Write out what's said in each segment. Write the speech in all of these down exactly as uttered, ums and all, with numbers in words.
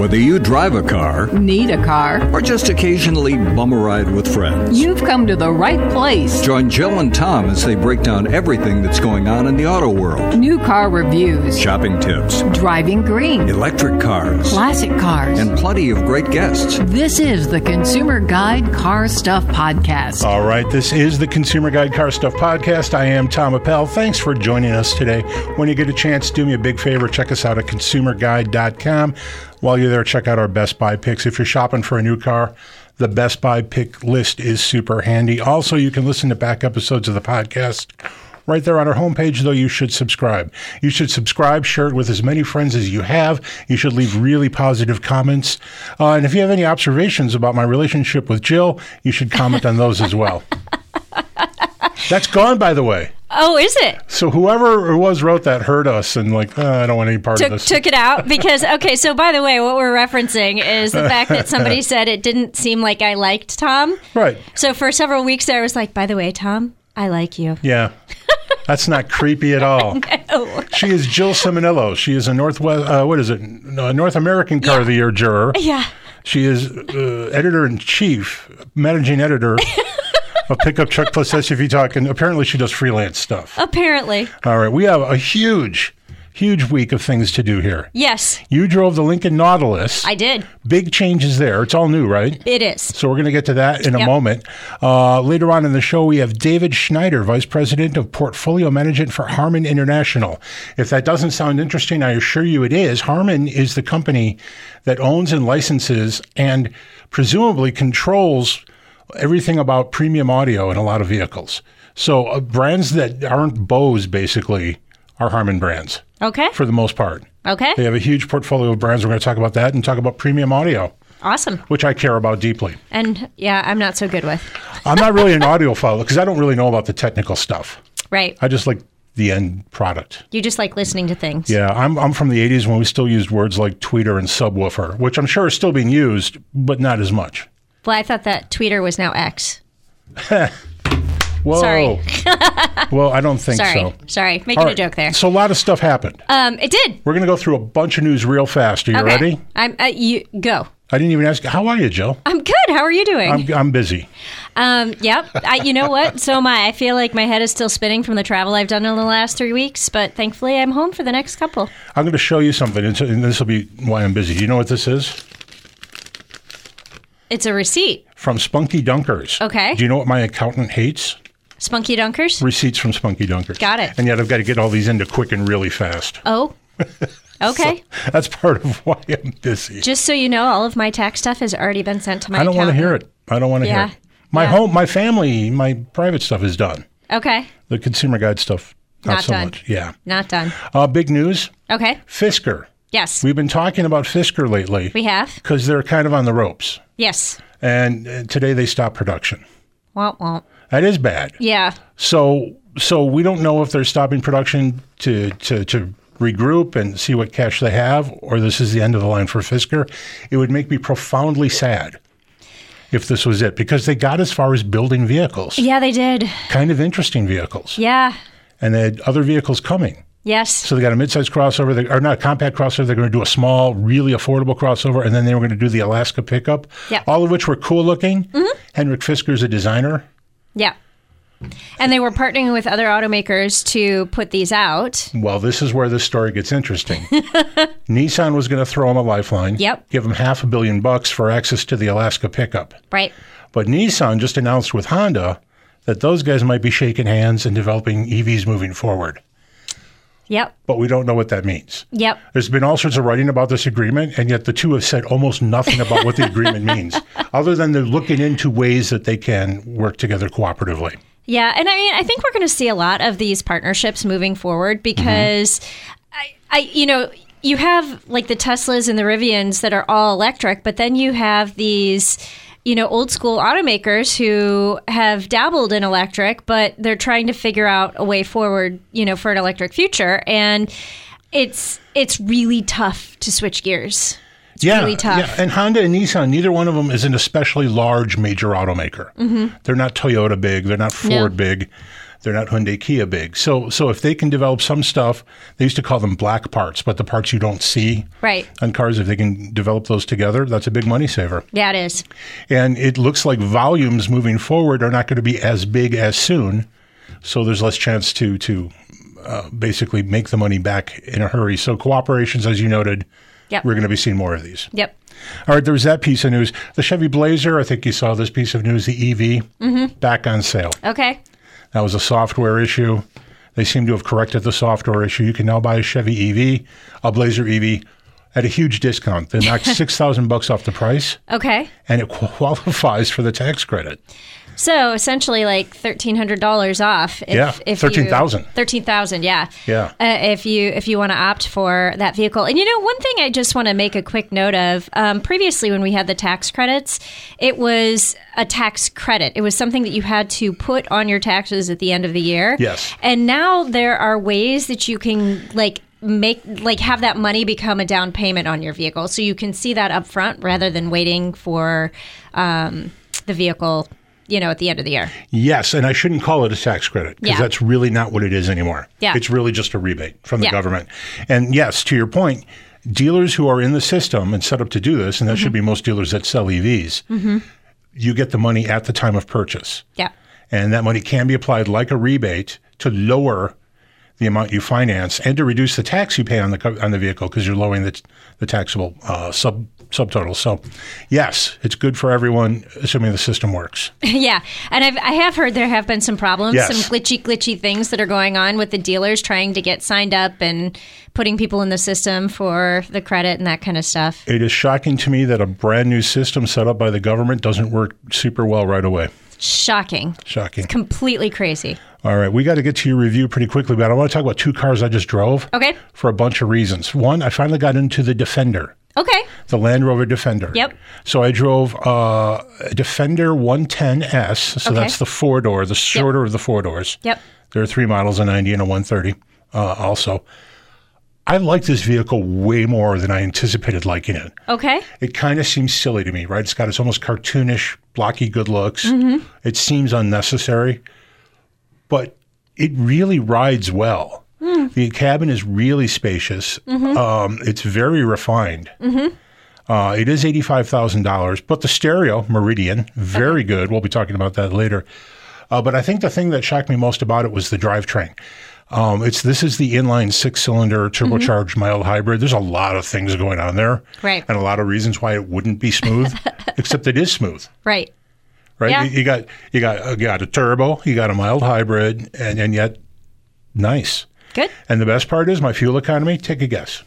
Whether you drive a car, need a car, or just occasionally bum a ride with friends, you've come to the right place. Join Jill and Tom as they break down everything that's going on in the auto world. New car reviews, shopping tips, driving green, electric cars, classic cars, and plenty of great guests. This is the Consumer Guide Car Stuff Podcast. All right, this is the Consumer Guide Car Stuff Podcast. I am Tom Appel. Thanks for joining us today. When you get a chance, do me a big favor. Check us out at consumer guide dot com. While you're there, check out our Best Buy picks. If you're shopping for a new car, the Best Buy pick list is super handy. Also, you can listen to back episodes of the podcast right there on our homepage, though you should subscribe. You should subscribe, share it with as many friends as you have. You should leave really positive comments. Uh, and if you have any observations about my relationship with Jill, you should comment on those as well. That's gone, by the way. Oh, is it? So whoever it was wrote that heard us and like, oh, I don't want any part took, of this. Took it out because, okay, so by the way, what we're referencing is the fact that somebody said it didn't seem like I liked Tom. Right. So for several weeks there, I was like, by the way, Tom, I like you. Yeah. That's not creepy at all. No. She is Jill Ciminillo. She is a Northwest, uh, what is it, a North American Car yeah. of the Year juror. Yeah. She is uh, editor-in-chief, managing editor of Pickup Truck Plus S U V Talk, and apparently she does freelance stuff. Apparently. All right, we have a huge, huge week of things to do here. Yes. You drove the Lincoln Nautilus. I did. Big changes there. It's all new, right? It is. So we're going to get to that in a Yep. moment. Uh, later on in the show, we have David Schneider, Vice President of Portfolio Management for Harman International. If that doesn't sound interesting, I assure you it is. Harman is the company that owns and licenses and presumably controls everything about premium audio in a lot of vehicles. So uh, brands that aren't Bose, basically, are Harman brands. Okay. For the most part. Okay. They have a huge portfolio of brands. We're going to talk about that and talk about premium audio. Awesome. Which I care about deeply. And yeah, I'm not so good with. I'm not really an audiophile because I don't really know about the technical stuff. Right. I just like the end product. You just like listening to things. Yeah, I'm I'm from the eighties when we still used words like tweeter and subwoofer, which I'm sure are still being used, but not as much. Well, I thought that Tweeter was now X. Whoa. Sorry. Well, I don't think Sorry. so. Sorry. Making All a right, joke there. So a lot of stuff happened. Um, it did. We're going to go through a bunch of news real fast. Are you Okay. ready? I'm. Uh, you go. I didn't even ask you. How are you, Jill? I'm good. How are you doing? I'm, I'm busy. Um, yep. I, you know what? So am I. I feel like my head is still spinning from the travel I've done in the last three weeks, but thankfully I'm home for the next couple. I'm going to show you something, and this will be why I'm busy. Do you know what this is? It's a receipt. From Spunky Dunkers. Okay. Do you know what my accountant hates? Spunky Dunkers? Receipts from Spunky Dunkers. Got it. And yet I've got to get all these into quick and really fast. Oh. Okay. So that's part of why I'm busy. Just so you know, all of my tax stuff has already been sent to my I don't want to accountant. hear it. I don't want to Yeah. hear it. My Yeah. home, my family, my private stuff is done. Okay. The consumer guide stuff, not, Not so done. much. Yeah. Not done. Uh, big news. Okay. Fisker. Yes. We've been talking about Fisker lately. We have? Because they're kind of on the ropes. Yes. And uh, today they stopped production. Womp womp. That is bad. Yeah. So so we don't know if they're stopping production to, to, to regroup and see what cash they have, or this is the end of the line for Fisker. It would make me profoundly sad if this was it, because they got as far as building vehicles. Yeah, they did. Kind of interesting vehicles. Yeah. And they had other vehicles coming. Yes. So they got a midsize crossover, they, or not a compact crossover. They're going to do a small, really affordable crossover, and then they were going to do the Alaska pickup. Yep. All of which were cool looking. Mm-hmm. Henrik Fisker's a designer. Yeah. And they were partnering with other automakers to put these out. Well, this is where this story gets interesting. Nissan was going to throw them a lifeline. Yep. Give them half a billion bucks for access to the Alaska pickup. Right. But Nissan just announced with Honda that those guys might be shaking hands and developing E Vs moving forward. Yep. But we don't know what that means. Yep. There's been all sorts of writing about this agreement, and yet the two have said almost nothing about what the agreement means, other than they're looking into ways that they can work together cooperatively. Yeah, and I mean, I think we're going to see a lot of these partnerships moving forward because, mm-hmm. I, I, you know, you have like the Teslas and the Rivians that are all electric, but then you have these, you know, old school automakers who have dabbled in electric, but they're trying to figure out a way forward, you know, for an electric future, and it's it's really tough to switch gears. It's yeah, really tough. Yeah, and Honda and Nissan, neither one of them is an especially large major automaker. Mm-hmm. They're not Toyota big. They're not Ford No. big. They're not Hyundai Kia big. So so if they can develop some stuff, they used to call them black parts, but the parts you don't see Right. on cars, if they can develop those together, that's a big money saver. Yeah, it is. And it looks like volumes moving forward are not going to be as big as soon. So there's less chance to to uh, basically make the money back in a hurry. So cooperations, as you noted, Yep. we're going to be seeing more of these. Yep. All right, there was that piece of news. The Chevy Blazer, I think you saw this piece of news, the E V, Mm-hmm. back on sale. Okay. That was a software issue. They seem to have corrected the software issue. You can now buy a Chevy E V, a Blazer E V, at a huge discount. They knocked six thousand bucks off the price, Okay. and it qualifies for the tax credit. So essentially, like thirteen hundred dollars off. If, Yeah, if thirteen thousand. Thirteen thousand, yeah. Yeah. Uh, if you if you want to opt for that vehicle, and you know, one thing I just want to make a quick note of. Um, previously, when we had the tax credits, it was a tax credit. It was something that you had to put on your taxes at the end of the year. Yes. And now there are ways that you can like. make like have that money become a down payment on your vehicle, so you can see that up front rather than waiting for um, the vehicle, you know, at the end of the year. Yes, and I shouldn't call it a tax credit because Yeah. that's really not what it is anymore. Yeah. It's really just a rebate from the Yeah. government. And yes, to your point, dealers who are in the system and set up to do this, and that Mm-hmm. should be most dealers that sell E Vs, mm-hmm. you get the money at the time of purchase. Yeah. And that money can be applied like a rebate to lower the amount you finance and to reduce the tax you pay on the co- on the vehicle because you're lowering the, the taxable uh, sub subtotal. So, yes, it's good for everyone, assuming the system works. Yeah, and I've, I have heard there have been some problems, Yes. some glitchy, glitchy things that are going on with the dealers trying to get signed up and putting people in the system for the credit and that kind of stuff. It is shocking to me that a brand new system set up by the government doesn't work super well right away. Shocking. Shocking. Completely crazy. All right, we got to get to your review pretty quickly, but I want to talk about two cars I just drove. Okay. For a bunch of reasons. One, I finally got into the Defender. Okay. The Land Rover Defender. Yep. So I drove uh, a Defender one ten S. So Okay. that's the four door, the shorter of the four doors. Yep. There are three models, a ninety and a one thirty uh, also. I like this vehicle way more than I anticipated liking it. Okay. It kind of seems silly to me, right? It's got its almost cartoonish, blocky good looks. Mm-hmm. It seems unnecessary, but it really rides well. Mm. The cabin is really spacious. Mm-hmm. Um, it's very refined. Mm-hmm. Uh, it is eighty-five thousand dollars, but the stereo, Meridian, very good. We'll be talking about that later. Uh, but I think the thing that shocked me most about it was the drivetrain. Um, it's this is the inline six-cylinder turbocharged Mm-hmm. mild hybrid. There's a lot of things going on there, Right. and a lot of reasons why it wouldn't be smooth, except it is smooth, Right. right? Yeah. You, you got you got you got a turbo, you got a mild hybrid, and and yet nice. Good. And the best part is my fuel economy. Take a guess.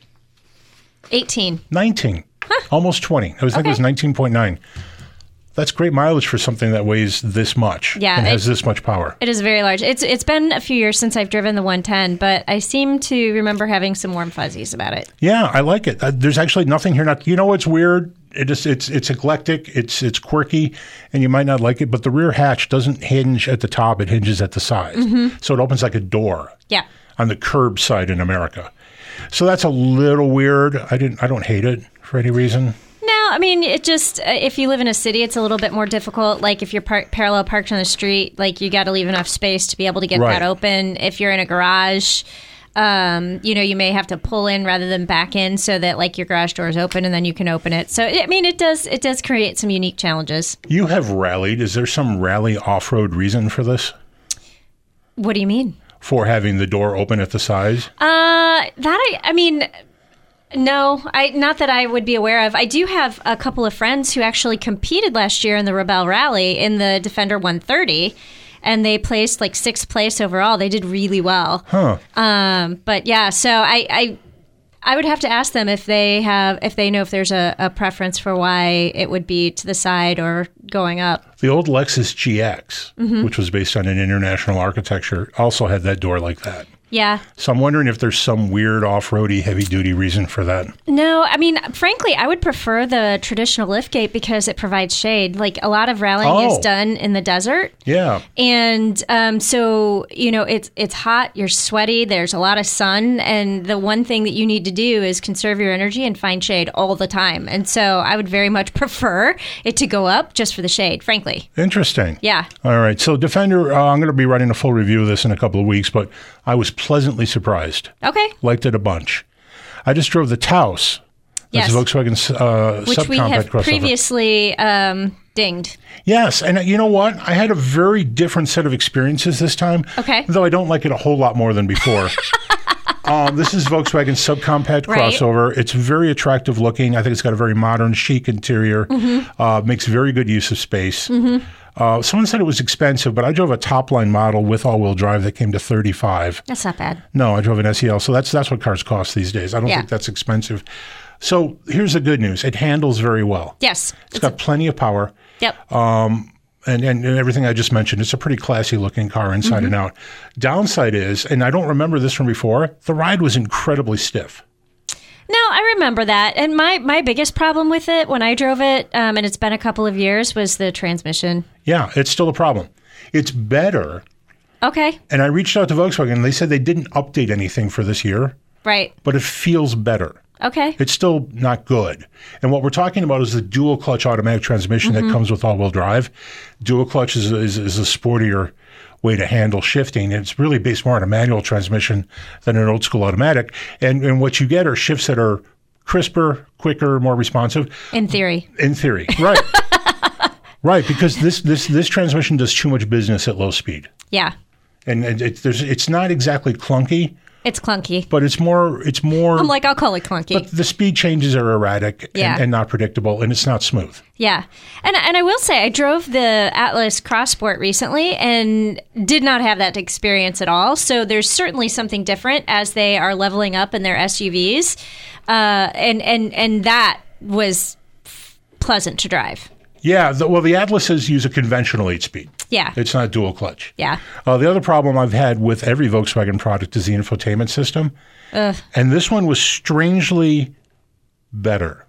eighteen. nineteen, almost twenty. I was thinking it was Okay. nineteen point nine. That's great mileage for something that weighs this much Yeah, and it- has this much power. It is very large. It's it's been a few years since I've driven the one ten, but I seem to remember having some warm fuzzies about it. Yeah, I like it. Uh, there's actually nothing here. Not you know what's weird? It is it's it's eclectic. It's it's quirky, and you might not like it. But the rear hatch doesn't hinge at the top; it hinges at the sides, Mm-hmm. so it opens like a door Yeah. on the curb side in America. So that's a little weird. I didn't. I don't hate it for any reason. No, I mean, it just, uh, if you live in a city, it's a little bit more difficult. Like, if you're par- parallel parked on the street, like, you got to leave enough space to be able to get Right. that open. If you're in a garage, um, you know, you may have to pull in rather than back in so that, like, your garage door is open and then you can open it. So, I mean, it does, it does create some unique challenges. You have rallied. Is there some rally off-road reason for this? What do you mean? For having the door open at the sides? Uh, that I, I mean, no, I not that I would be aware of. I do have a couple of friends who actually competed last year in the Rebel Rally in the Defender one thirty, and they placed like sixth place overall. They did really well. Huh. Um, but yeah, so I, I, I would have to ask them if they have, if they know if there's a, a preference for why it would be to the side or going up. The old Lexus G X, Mm-hmm. which was based on an international architecture, also had that door like that. Yeah. So I'm wondering if there's some weird off-roady, heavy-duty reason for that. No, I mean, frankly, I would prefer the traditional liftgate because it provides shade. Like, a lot of rallying Oh. is done in the desert. Yeah. And um, so, you know, it's it's hot, you're sweaty, there's a lot of sun, and the one thing that you need to do is conserve your energy and find shade all the time. And so I would very much prefer it to go up just for the shade, frankly. Interesting. Yeah. All right. So Defender, uh, I'm going to be writing a full review of this in a couple of weeks, but I was pleasantly surprised. Okay. Liked it a bunch. I just drove the Taos. Yes. That's Volkswagen's uh, Which subcompact we have crossover. previously um, dinged. Yes, and uh, you know what? I had a very different set of experiences this time. Okay. Though I don't like it a whole lot more than before. um, this is Volkswagen's subcompact Right. crossover. It's very attractive looking. I think it's got a very modern, chic interior. Mm-hmm. Uh, makes very good use of space. Mm-hmm. Uh, someone said it was expensive, but I drove a top-line model with all-wheel drive that came to thirty-five. That's not bad. No, I drove an S E L, so that's that's what cars cost these days. I don't Yeah. think that's expensive. So here's the good news: it handles very well. Yes. It's got plenty of power. Yep. And, and, and everything I just mentioned, it's a pretty classy looking car inside Mm-hmm. and out. Downside is, and I don't remember this from before, the ride was incredibly stiff. No, I remember that. And my, my biggest problem with it when I drove it, um, and it's been a couple of years, was the transmission. Yeah, it's still a problem. It's better. Okay. And I reached out to Volkswagen, and they said they didn't update anything for this year, Right. but it feels better. Okay. It's still not good. And what we're talking about is the dual clutch automatic transmission Mm-hmm. that comes with all-wheel drive. Dual clutch is, is, is a sportier way to handle shifting. And it's really based more on a manual transmission than an old-school automatic. And, and what you get are shifts that are crisper, quicker, more responsive. In theory. In theory, right. Right, because this, this, this transmission does too much business at low speed. Yeah. And it, it, there's, it's not exactly clunky, It's clunky. but it's more... It's more I'm like, I'll call it clunky. But the speed changes are erratic Yeah. and, and not predictable, and it's not smooth. Yeah. And and I will say, I drove the Atlas Cross Sport recently and did not have that experience at all. So there's certainly something different as they are leveling up in their S U Vs. Uh, and, and, and that was pleasant to drive. Yeah, the, well, the Atlases use a conventional eight-speed. Yeah. It's not dual clutch. Yeah. Uh, the other problem I've had with every Volkswagen product is the infotainment system. Ugh. And this one was strangely better.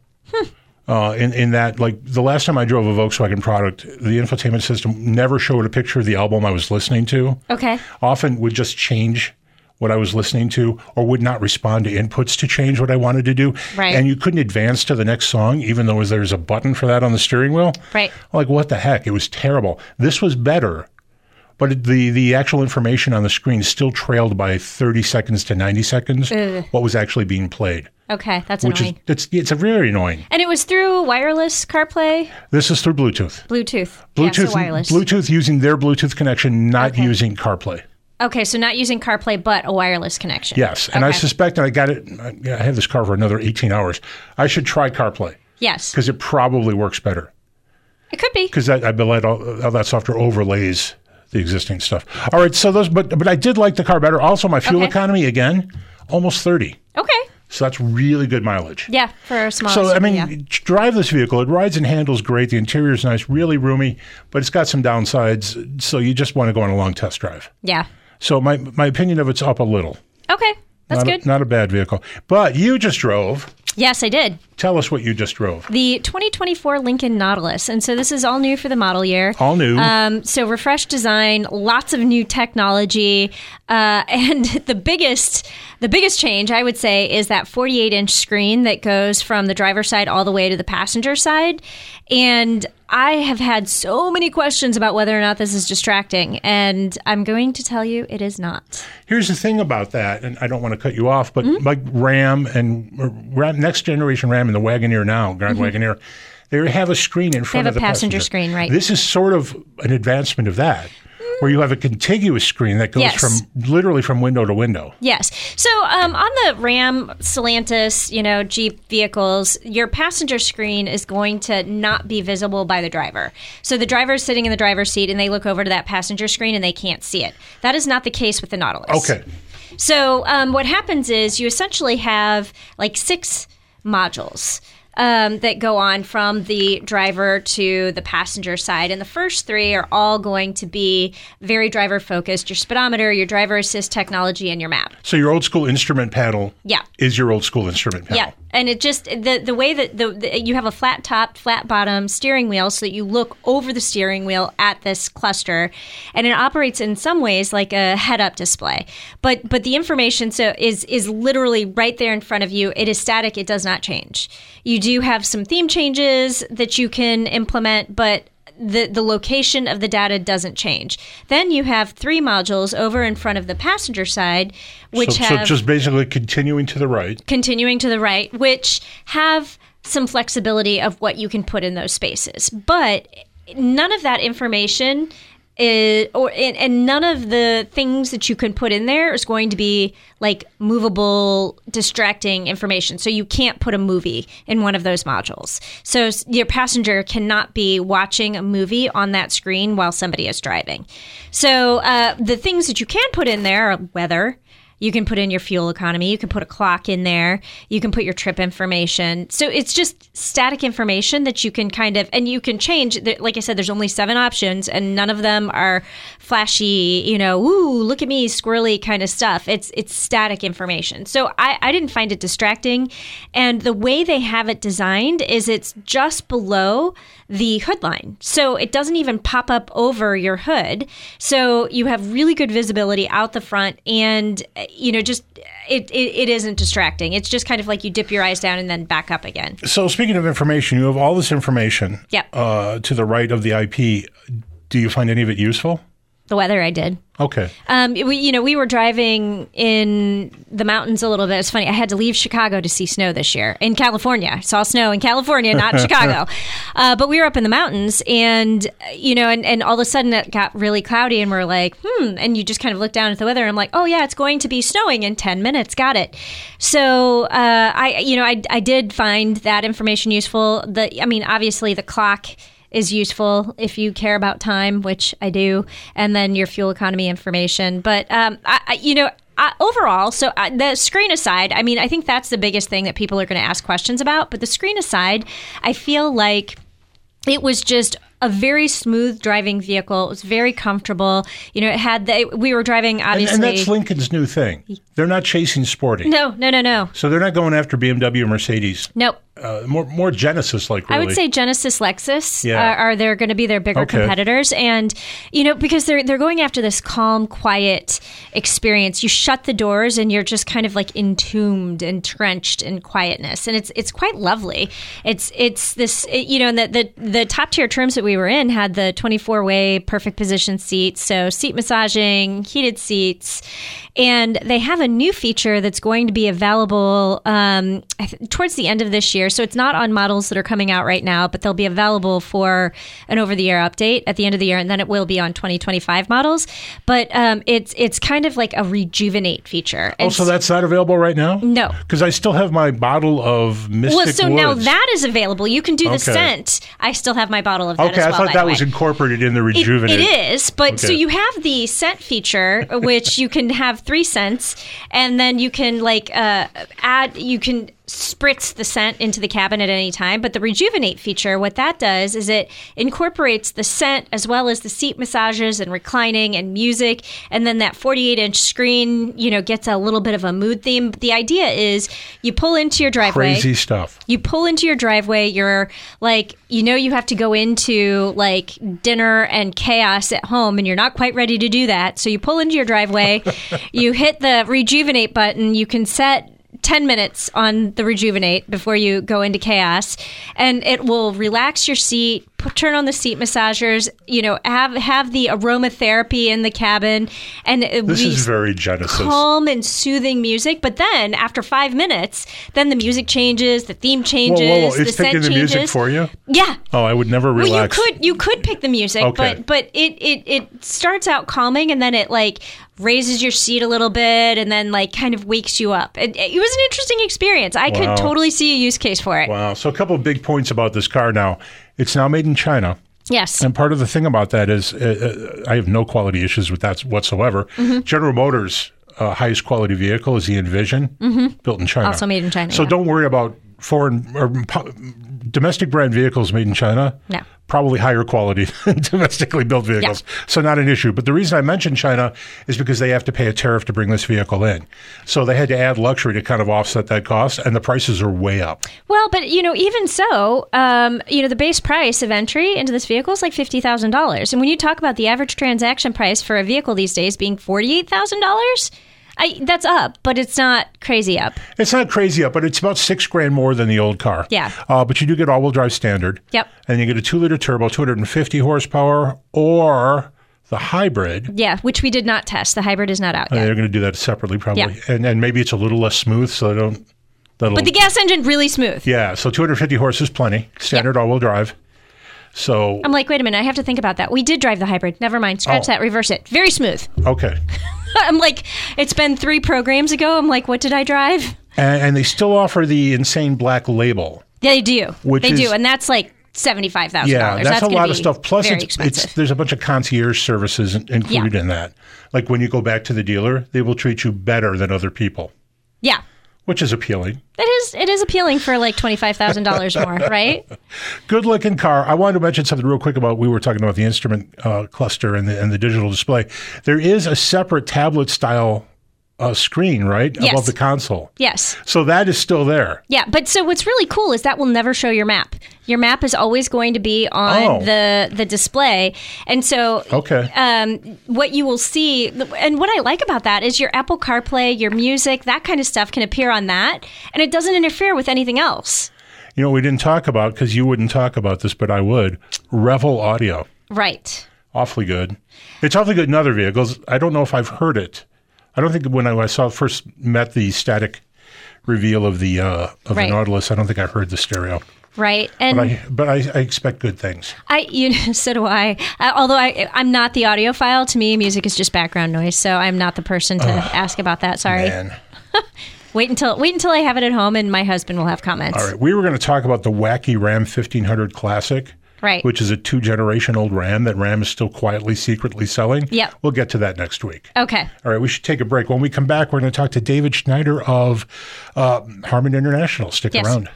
Uh, in, in that, like, the last time I drove a Volkswagen product, the infotainment system never showed a picture of the album I was listening to. Okay. Often would just change what I was listening to or would not respond to inputs to change what I wanted to do. Right. And you couldn't advance to the next song, even though there's a button for that on the steering wheel. Right. Like, what the heck? It was terrible. This was better, but it- the, the actual information on the screen still trailed by thirty seconds to ninety seconds Ugh. what was actually being played. Okay. That's Which annoying. is, it's, it's a very annoying. And it was through wireless CarPlay, This is through Bluetooth. Bluetooth. Bluetooth, Yeah, so wireless. Bluetooth using their Bluetooth connection, not Okay. using CarPlay. Okay, so not using CarPlay, but a wireless connection. Yes, and I Okay. suspect, and I got it, I have this car for another eighteen hours. I should try CarPlay Yes. because it probably works better It could be. because I, I believe all, all that software overlays the existing stuff. All right, so those, but but I did like the car better. Also, my fuel Okay. economy, again, almost thirty. Okay. So that's really good mileage. Yeah, for a small So, S U V, I mean, yeah. drive this vehicle. It rides and handles great. The interior is nice, really roomy, but it's got some downsides. So you just want to go on a long test drive. Yeah. So my, my opinion of it's up a little. Okay, that's not good. A, not a bad vehicle. But you just drove. Yes, I did. Tell us what you just drove. The twenty twenty-four Lincoln Nautilus. And so this is all new for the model year. All new. Um, so refreshed design, lots of new technology. Uh, and the biggest the biggest change, I would say, is that forty-eight inch screen that goes from the driver's side all the way to the passenger side. And I have had so many questions about whether or not this is distracting. And I'm going to tell you it is not. Here's the thing about that, and I don't want to cut you off, but Mm-hmm. like Ram and or Ram, next generation Ram and the Wagoneer now, Grand Wagoneer, they have a screen in front Mm-hmm. have of the a passenger screen, right. This is sort of an advancement of that, where you have a contiguous screen that goes Yes. from literally from window to window. Yes. So um, on the Ram, Stellantis, you know, Jeep vehicles, your passenger screen is going to not be visible by the driver. So the driver is sitting in the driver's seat and they look over to that passenger screen and they can't see it. That is not the case with the Nautilus. Okay. So um, what happens is you essentially have like six modules. um, that go on from the driver to the passenger side. And the first three are all going to be very driver focused: your speedometer, your driver assist technology, and your map. So your old school instrument panel Yeah. is your old school instrument panel. Yeah, and it just the the way that the, the you have a flat top, flat bottom steering wheel, so that you look over the steering wheel at this cluster, and it operates in some ways like a head-up display. But but the information so is is literally right there in front of you. It is static. It does not change. You do have some theme changes that you can implement, but the the location of the data doesn't change. Then you have three modules over in front of the passenger side, which so, have so just basically continuing to the right. continuing to the right, which have some flexibility of what you can put in those spaces. But none of that information is, or and, and none of the things that you can put in there is going to be like movable, distracting information. So you can't put a movie in one of those modules. So your passenger cannot be watching a movie on that screen while somebody is driving. So uh, the things that you can put in there are weather. You can put in your fuel economy. You can put a clock in there. You can put your trip information. So it's just static information that you can kind of, and you can change. Like I said, there's only seven options, and none of them are flashy, you know, ooh, look at me, squirrely kind of stuff. It's it's static information. So I, I didn't find it distracting. And the way they have it designed is it's just below the hood line. So it doesn't even pop up over your hood. So you have really good visibility out the front, and you know, just it, it, it isn't distracting. It's just kind of like you dip your eyes down and then back up again. So speaking of information, you have all this information Yep. uh, to the right of the I P. Do you find any of it useful? The weather, I did. Okay. Um, we, you know, we were driving in the mountains a little bit. It's funny. I had to leave Chicago to see snow this year in California. I saw snow in California, not Chicago. Uh, but we were up in the mountains, and you know, and, and all of a sudden it got really cloudy, and we're like, hmm. And you just kind of look down at the weather, and I'm like, oh yeah, it's going to be snowing in ten minutes. Got it. So uh, I, you know, I, I did find that information useful. The, I mean, obviously the clock is useful if you care about time, which I do, and then your fuel economy information. But, um, I, I, you know, I, overall, so uh, the screen aside, I mean, I think that's the biggest thing that people are going to ask questions about. But the screen aside, I feel like it was just a very smooth driving vehicle. It was very comfortable. You know, it had the, we were driving, obviously. And, and that's Lincoln's new thing. They're not chasing sporty. No, no, no, no. So they're not going after B M W or Mercedes. Nope. Uh, more more Genesis-like, really. I would say Genesis, Lexus Yeah. are, are they're going to be their bigger Okay. competitors, and you know, because they're they're going after this calm, quiet experience. You shut the doors, and you're just kind of like entombed, entrenched in quietness, and it's it's quite lovely. It's it's this it, you know, and the, the the top tier trims that we were in had the twenty-four way perfect position seats, so seat massaging, heated seats, and they have a new feature that's going to be available um, I th- towards the end of this year. So it's not on models that are coming out right now, but they'll be available for an over-the-air update at the end of the year, and then it will be on twenty twenty-five models. But um, it's it's kind of like a rejuvenate feature. Oh, so that's not available right now? No. Because I still have my bottle of Mystic Well, so Woods. now that is available. You can do the Okay. scent. I still have my bottle of that Okay, as I well, thought by that the was way. incorporated in the It, Rejuvenate. it is, but so Okay. you have the scent feature, which you can have three scents, and then you can like uh, add, you can spritz the scent into the cabin at any time. But the Rejuvenate feature, what that does is it incorporates the scent as well as the seat massages and reclining and music, and then that forty-eight inch screen, you know, gets a little bit of a mood theme. The idea is you pull into your driveway. Crazy stuff. You pull into your driveway, you're like, you know, you have to go into like dinner and chaos at home, and you're not quite ready to do that. So you pull into your driveway, you hit the Rejuvenate button, you can set ten minutes on the Rejuvenate before you go into chaos, and it will relax your seat, put, turn on the seat massagers, you know, have have the aromatherapy in the cabin, and it This will is be very Genesis. calm and soothing music. But then after five minutes, then the music changes, the theme changes, Whoa, whoa, whoa. the It's scent picking the changes. music for you? Yeah. Oh, I would never relax. Well, you could you could pick the music, Okay. but but it, it it starts out calming, and then it like raises your seat a little bit, and then like kind of wakes you up. It, it was an interesting experience. I Wow. could totally see a use case for it. Wow. So a couple of big points about this car now. It's now made in China. Yes. And part of the thing about that is uh, uh, I have no quality issues with that whatsoever. Mm-hmm. General Motors' uh, highest quality vehicle is the Envision, built in China. Also made in China, So yeah. don't worry about foreign or po- domestic brand vehicles made in China. No. Probably higher quality than domestically built vehicles. Yeah. So not an issue. But the reason I mentioned China is because they have to pay a tariff to bring this vehicle in. So they had to add luxury to kind of offset that cost, and the prices are way up. Well, but, you know, even so, um, you know, the base price of entry into this vehicle is like fifty thousand dollars. And when you talk about the average transaction price for a vehicle these days being forty-eight thousand dollars, I, that's up, but it's not crazy up. It's not crazy up, but it's about six grand more than the old car. Yeah. Uh, but you do get all-wheel drive standard. Yep. And you get a two-liter turbo, two hundred fifty horsepower, or the hybrid. Yeah, which we did not test. The hybrid is not out Uh, yet. they're going to do that separately, probably. Yeah. And and maybe it's a little less smooth, so they don't. That'll, But the gas engine really smooth. Yeah, so two hundred fifty horses, plenty. Standard Yeah. all-wheel drive. So I'm like, wait a minute, I have to think about that. We did drive the hybrid. Never mind. Scratch Oh. that. Reverse it. Very smooth. okay. I'm like, it's been three programs ago. I'm like, what did I drive? And, and they still offer the insane black label. They do. Which they is- do. And that's like seventy-five thousand dollars. Yeah, that's, a gonna lot be of stuff. Plus, very it's, expensive. it's there's a bunch of concierge services in- included Yeah. in that. Like when you go back to the dealer, they will treat you better than other people, yeah. which is appealing. It is it is appealing for like twenty-five thousand dollars more, right? Good looking car. I wanted to mention something real quick about, we were talking about the instrument uh, cluster and the, and the digital display. There is a separate tablet style uh, screen, right? Yes. Above the console. Yes. So that is still there. Yeah, but so what's really cool is that will never show your map. Your map is always going to be on Oh. the the display. And so Okay. um, what you will see, and what I like about that is your Apple CarPlay, your music, that kind of stuff can appear on that, and it doesn't interfere with anything else. You know, we didn't talk about, because you wouldn't talk about this, but I would, Revel Audio. Right. Awfully good. It's awfully good in other vehicles. I don't know if I've heard it. I don't think when I, when I saw first met the static reveal of the uh, of Right. the Nautilus, I don't think I heard the stereo. Right. And But I but I, I expect good things. I, you know, so do I. Uh, although I, I'm not the audiophile. To me, music is just background noise. So I'm not the person to ask about that. Sorry. Man. Wait until wait until I have it at home, and my husband will have comments. All right. We were going to talk about the wacky Ram fifteen hundred Classic. Right. Which is a two generation old Ram that Ram is still quietly, secretly selling. Yep. We'll get to that next week. Okay. All right. We should take a break. When we come back, we're going to talk to David Schneider of uh, Harman International. Stick Yes. around.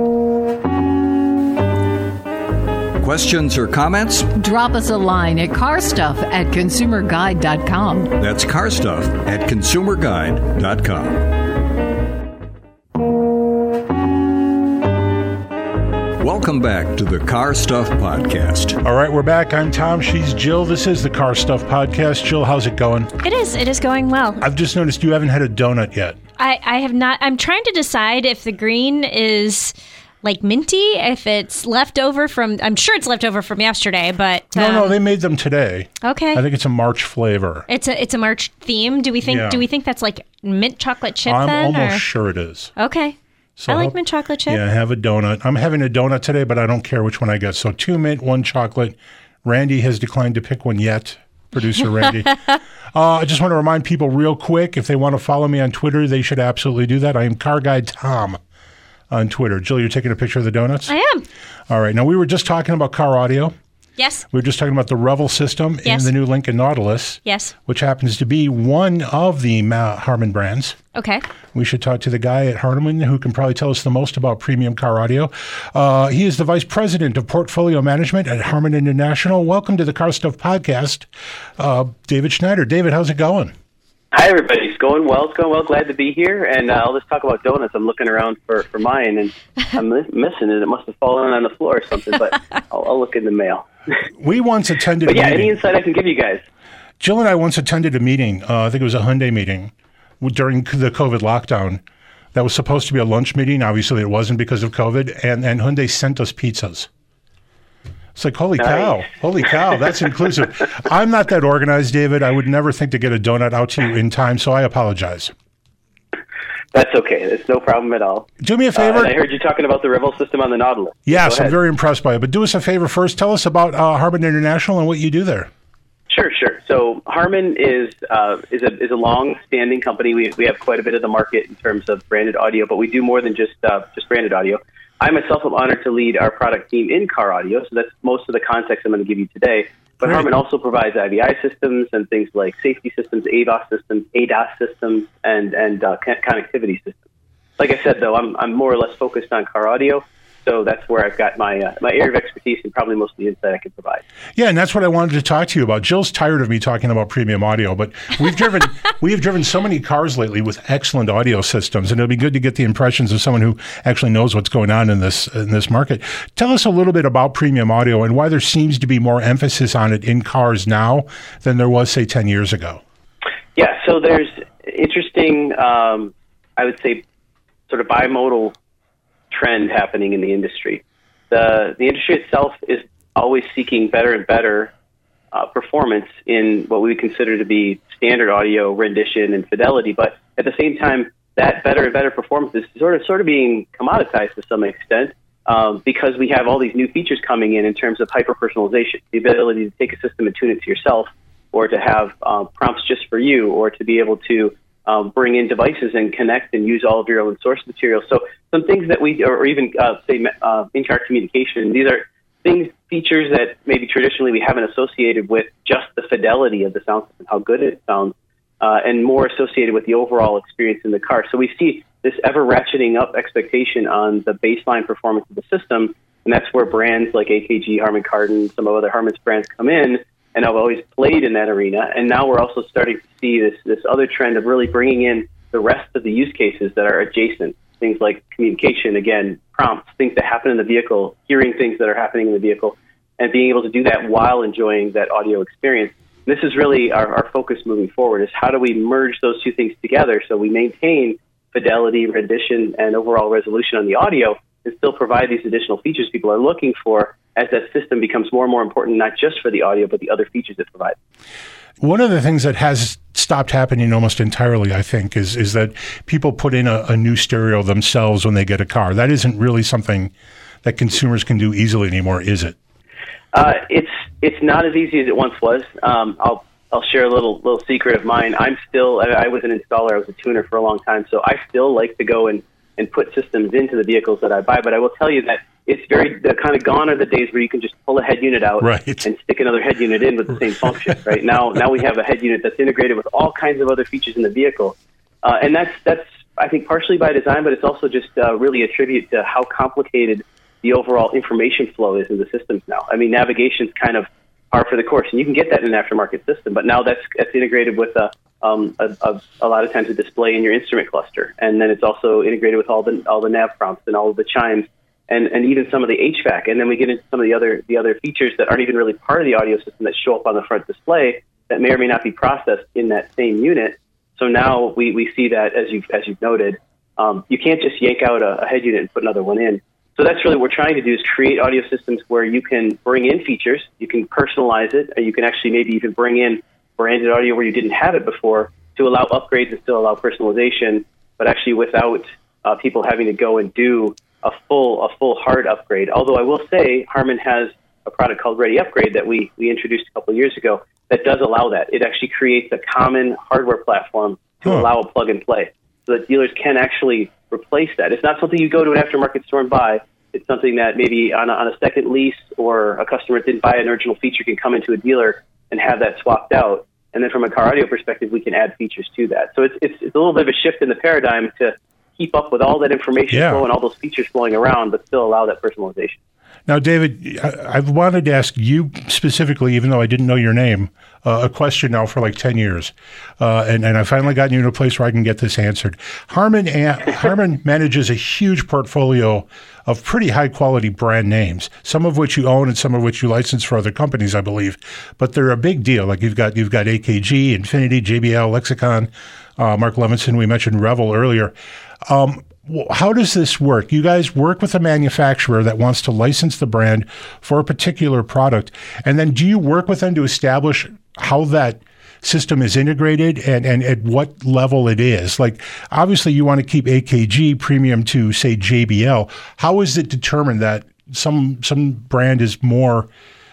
Questions or comments? Drop us a line at carstuff at consumer guide dot com. That's carstuff at consumer guide dot com. Welcome back to the Car Stuff Podcast. All right, we're back. I'm Tom. She's Jill. This is the Car Stuff Podcast. Jill, how's it going? It is. It is going well. I've just noticed you haven't had a donut yet. I, I have not. I'm trying to decide if the green is like minty, if it's left over from. I'm sure it's left over from yesterday, but No, um, no, they made them today. okay. I think it's a March flavor. It's a it's a March theme. Do we think? Yeah. Do we think that's like mint chocolate chip? I'm then, almost or? sure it is. Okay. So I like I'll- mint chocolate chip. Yeah, have a donut. I'm having a donut today, but I don't care which one I get. So two mint, one chocolate. Randy has declined to pick one yet. Producer Randy. uh, I just want to remind people real quick, if they want to follow me on Twitter, they should absolutely do that. I am Car Guide Tom on Twitter. Jill, you're taking a picture of the donuts? I am. All right. Now, we were just talking about car audio. Yes. We were just talking about the Revel system Yes. in the new Lincoln Nautilus, Yes. which happens to be one of the Ma- Harman brands. Okay. We should talk to the guy at Harman who can probably tell us the most about premium car audio. Uh, he is the Vice President of Portfolio Management at Harman International. Welcome to the Car Stuff Podcast, uh, David Schneider. David, how's it going? Hi, everybody. It's going well. It's going well. Glad to be here. And uh, I'll just talk about donuts. I'm looking around for, for mine, and I'm mi- missing it. It must have fallen on the floor or something, but I'll, I'll look in the mail. We once attended But a yeah, meeting. any insight I can give you guys? Jill and I once attended a meeting. Uh, I think it was a Hyundai meeting during the COVID lockdown. That was supposed to be a lunch meeting. Obviously, it wasn't because of COVID. And, and Hyundai sent us pizzas. It's like, holy cow, Nice. holy cow, that's inclusive. I'm not that organized, David. I would never think to get a donut out to you in time, so I apologize. That's okay. It's no problem at all. Do me a Uh, favor. and I heard you talking about the Revel system on the Nautilus. yes, Go I'm ahead. very impressed by it. But do us a favor first. Tell us about uh, Harman International and what you do there. Sure, sure. So Harman is uh, is a is a long-standing company. We we have quite a bit of the market in terms of branded audio, but we do more than just uh, just branded audio. I myself am honored to lead our product team in car audio, so that's most of the context I'm going to give you today. But Great. Harman also provides I V I systems and things like safety systems, A D A S systems, A D A S systems, and and uh, con- connectivity systems. like I said, though, I'm I'm more or less focused on car audio. So that's where I've got my uh, my area of expertise and probably most of the insight I can provide. Yeah, and that's what I wanted to talk to you about. Jill's tired of me talking about premium audio, but we've driven we have driven so many cars lately with excellent audio systems, and it'll be good to get the impressions of someone who actually knows what's going on in this in this market. Tell us a little bit about premium audio and why there seems to be more emphasis on it in cars now than there was, say, ten years ago. Yeah, so there's interesting, um, I would say, sort of bimodal trend happening in the industry. The the industry itself is always seeking better and better uh, performance in what we would consider to be standard audio rendition and fidelity, but at the same time, that better and better performance is sort of sort of being commoditized to some extent um, because we have all these new features coming in in terms of hyper-personalization, the ability to take a system and tune it to yourself, or to have um, prompts just for you, or to be able to Um, bring in devices and connect and use all of your own source material. So some things that we, or even uh, say uh, in-car communication, these are things, features that maybe traditionally we haven't associated with just the fidelity of the sound system, how good it sounds, uh, and more associated with the overall experience in the car. So we see this ever ratcheting up expectation on the baseline performance of the system, and that's where brands like A K G, Harman Kardon, some of other Harman's brands come in, and I've always played in that arena. And now we're also starting to see this this other trend of really bringing in the rest of the use cases that are adjacent. Things like communication, again, prompts, things that happen in the vehicle, hearing things that are happening in the vehicle, and being able to do that while enjoying that audio experience. This is really our, our focus moving forward, is how do we merge those two things together so we maintain fidelity, rendition, and overall resolution on the audio, and still provide these additional features people are looking for as that system becomes more and more important, not just for the audio, but the other features it provides. One of the things that has stopped happening almost entirely, I think, is is that people put in a, a new stereo themselves when they get a car. That isn't really something that consumers can do easily anymore, is it? Uh, it's it's not as easy as it once was. Um, I'll I'll share a little little secret of mine. I'm still I, I was an installer. I was a tuner for a long time, so I still like to go and and put systems into the vehicles that I buy. But I will tell you that it's very the kind of gone are the days where you can just pull a head unit out right. and stick another head unit in with the same function. Right now, now we have a head unit that's integrated with all kinds of other features in the vehicle, uh, and that's that's I think partially by design, but it's also just uh, really a tribute to how complicated the overall information flow is in the systems now. I mean, navigation's kind of par for the course, and you can get that in an aftermarket system, but now that's that's integrated with a um, a, a, a lot of times a display in your instrument cluster, and then it's also integrated with all the all the nav prompts and all of the chimes. And, and even some of the H V A C, and then we get into some of the other the other features that aren't even really part of the audio system that show up on the front display that may or may not be processed in that same unit. So now we, we see that, as you've as you've noted, um, you can't just yank out a, a head unit and put another one in. So that's really what we're trying to do, is create audio systems where you can bring in features, you can personalize it, and you can actually maybe even bring in branded audio where you didn't have it before to allow upgrades and still allow personalization, but actually without uh, people having to go and do a full a full hard upgrade. Although I will say Harman has a product called Ready Upgrade that we, we introduced a couple of years ago that does allow that. It actually creates a common hardware platform to huh. allow a plug and play, so that dealers can actually replace that. It's not something you go to an aftermarket store and buy. It's something that maybe on a, on a second lease, or a customer that didn't buy an original feature can come into a dealer and have that swapped out. And then from a car audio perspective, we can add features to that. So it's it's, it's a little bit of a shift in the paradigm to keep up with all that information yeah. flow and all those features flowing around, but still allow that personalization. Now, David, I've wanted to ask you specifically, even though I didn't know your name, uh, a question now for like ten years. Uh, and, and I finally gotten you to a place where I can get this answered. Harman, Harman manages a huge portfolio of pretty high-quality brand names, some of which you own and some of which you license for other companies, I believe. But they're a big deal. Like you've got you've got A K G, Infinity, J B L, Lexicon, uh, Mark Levinson, we mentioned Revel earlier. Um, how does this work? You guys work with a manufacturer that wants to license the brand for a particular product, and then do you work with them to establish how that system is integrated and, and at what level it is? Like, obviously you want to keep A K G premium to, say, J B L. How is it determined that some some brand is more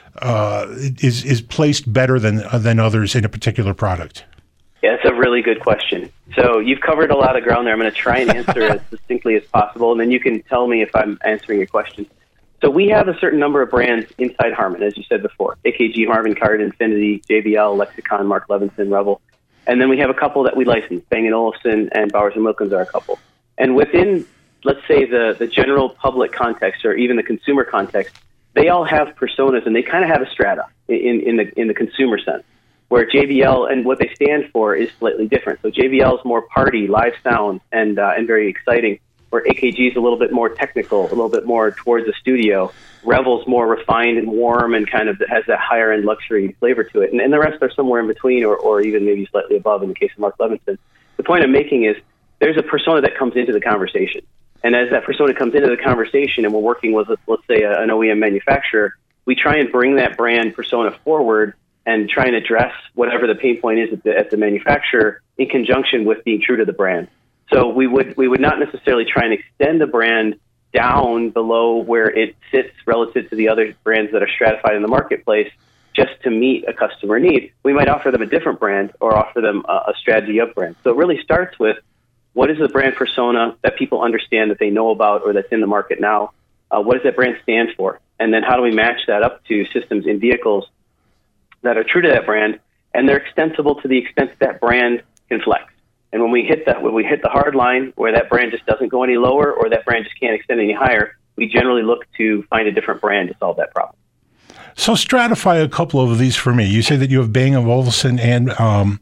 uh, is is placed better than than others in a particular product? Yeah, that's a really good question. So you've covered a lot of ground there. I'm going to try and answer as succinctly as possible, and then you can tell me if I'm answering your question. So we have a certain number of brands inside Harman, as you said before: A K G, Harman Kardon, Infinity, J B L, Lexicon, Mark Levinson, Revel. And then we have a couple that we license. Bang and Olufsen and Bowers and Wilkins are a couple. And within, let's say, the, the general public context or even the consumer context, they all have personas, and they kind of have a strata in, in the in the consumer sense, where J B L and what they stand for is slightly different. So J B L is more party, live sound, and uh, and very exciting, where A K G is a little bit more technical, a little bit more towards the studio. Revel's more refined and warm and kind of has that higher-end luxury flavor to it. And, and the rest are somewhere in between or, or even maybe slightly above in the case of Mark Levinson. The point I'm making is there's a persona that comes into the conversation. And as that persona comes into the conversation and we're working with, let's say, a, an O E M manufacturer, we try and bring that brand persona forward and try and address whatever the pain point is at the, at the manufacturer in conjunction with being true to the brand. So we would we would not necessarily try and extend the brand down below where it sits relative to the other brands that are stratified in the marketplace just to meet a customer need. We might offer them a different brand or offer them a, a strategy of brand. So it really starts with what is the brand persona that people understand that they know about or that's in the market now? Uh, what does that brand stand for? And then how do we match that up to systems in vehicles that are true to that brand, and they're extensible to the extent that, that brand can flex. And when we hit that, when we hit the hard line where that brand just doesn't go any lower or that brand just can't extend any higher, we generally look to find a different brand to solve that problem. So stratify a couple of these for me. You say that you have Bang and Olufsen and um,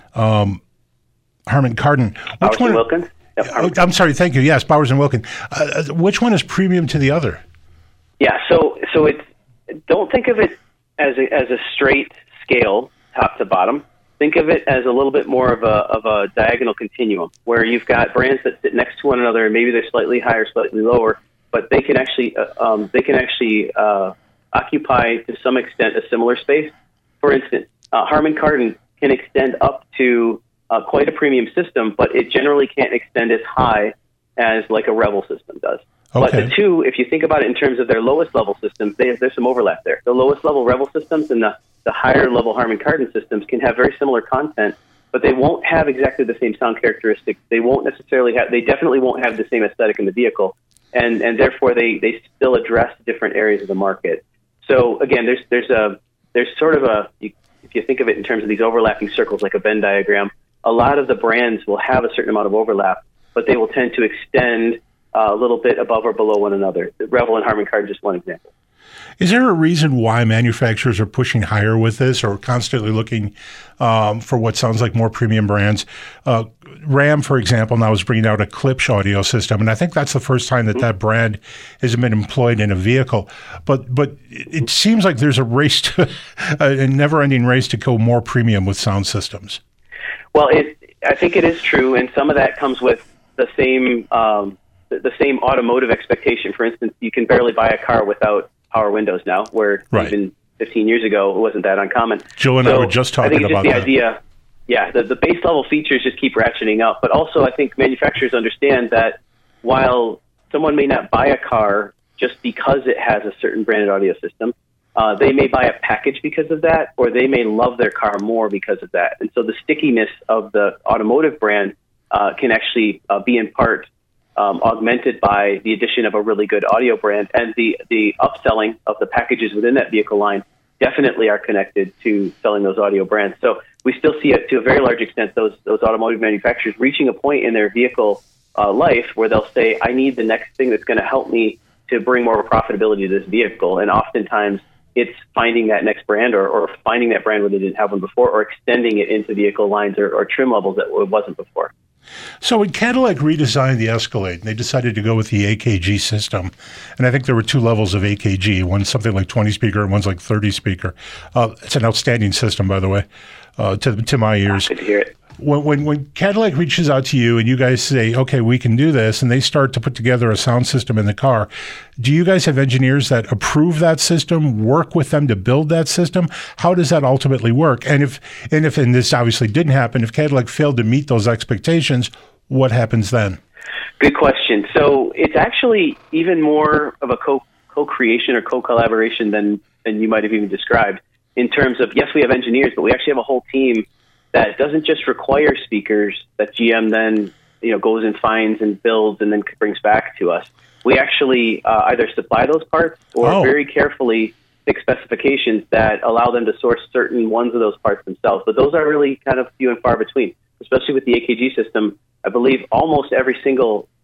um, Harman Kardon. Which Bowers one? and Wilkins. Yep, oh, I'm sorry. Thank you. Yes, Bowers and Wilkins. Uh, which one is premium to the other? Yeah. So so it's don't think of it as a, as a straight scale, top to bottom. Think of it as a little bit more of a of a diagonal continuum where you've got brands that sit next to one another, and maybe they're slightly higher, slightly lower, but they can actually uh, um, they can actually uh, occupy to some extent a similar space. For instance, uh, Harman Kardon can extend up to uh, quite a premium system, but it generally can't extend as high as like a Revel system does. Okay. But the two, if you think about it in terms of their lowest level systems, they, there's some overlap there. The lowest level Revel systems and the, the higher level Harman Kardon systems can have very similar content, but they won't have exactly the same sound characteristics. They won't necessarily have, they definitely won't have the same aesthetic in the vehicle, and, and therefore they, they still address different areas of the market. So again, there's there's a there's sort of a, you, if you think of it in terms of these overlapping circles like a Venn diagram, a lot of the brands will have a certain amount of overlap, but they will tend to extend Uh, a little bit above or below one another. Revel and Harman Kardon, just one example. Is there a reason why manufacturers are pushing higher with this or constantly looking um, for what sounds like more premium brands? Uh, Ram, for example, now is bringing out a Klipsch audio system, and I think that's the first time that mm-hmm. that brand has been employed in a vehicle. But but it seems like there's a race, to, a never-ending race to go more premium with sound systems. Well, it, I think it is true, and some of that comes with the same um, the same automotive expectation. For instance, you can barely buy a car without power windows now, where right. even fifteen years ago it wasn't that uncommon. Joe and so I were just talking I think it's about just the that. idea, yeah, the, the base level features just keep ratcheting up. But also I think manufacturers understand that while someone may not buy a car just because it has a certain branded audio system, uh, they may buy a package because of that, or they may love their car more because of that. And so the stickiness of the automotive brand uh, can actually uh, be in part Um, augmented by the addition of a really good audio brand, and the, the upselling of the packages within that vehicle line definitely are connected to selling those audio brands. So we still see it to a very large extent, those those automotive manufacturers reaching a point in their vehicle uh, life where they'll say, I need the next thing that's going to help me to bring more profitability to this vehicle. And oftentimes it's finding that next brand or, or finding that brand where they didn't have one before, or extending it into vehicle lines or, or trim levels that it wasn't before. So when Cadillac redesigned the Escalade, they decided to go with the A K G system. And I think there were two levels of A K G. One's something like twenty speaker and one's like thirty speaker. Uh, it's an outstanding system, by the way, uh, to to my ears. Good to hear it. When, when when Cadillac reaches out to you and you guys say, okay, we can do this, and they start to put together a sound system in the car, do you guys have engineers that approve that system, work with them to build that system? How does that ultimately work? And if, and if, and this obviously didn't happen, if Cadillac failed to meet those expectations, what happens then? Good question. So it's actually even more of a co- co-creation or co-collaboration than, than you might have even described in terms of, yes, we have engineers, but we actually have a whole team that doesn't just require speakers that G M then you know goes and finds and builds and then brings back to us. We actually uh, either supply those parts or oh. very carefully pick specifications that allow them to source certain ones of those parts themselves. But those are really kind of few and far between, especially with the A K G system. I believe almost every single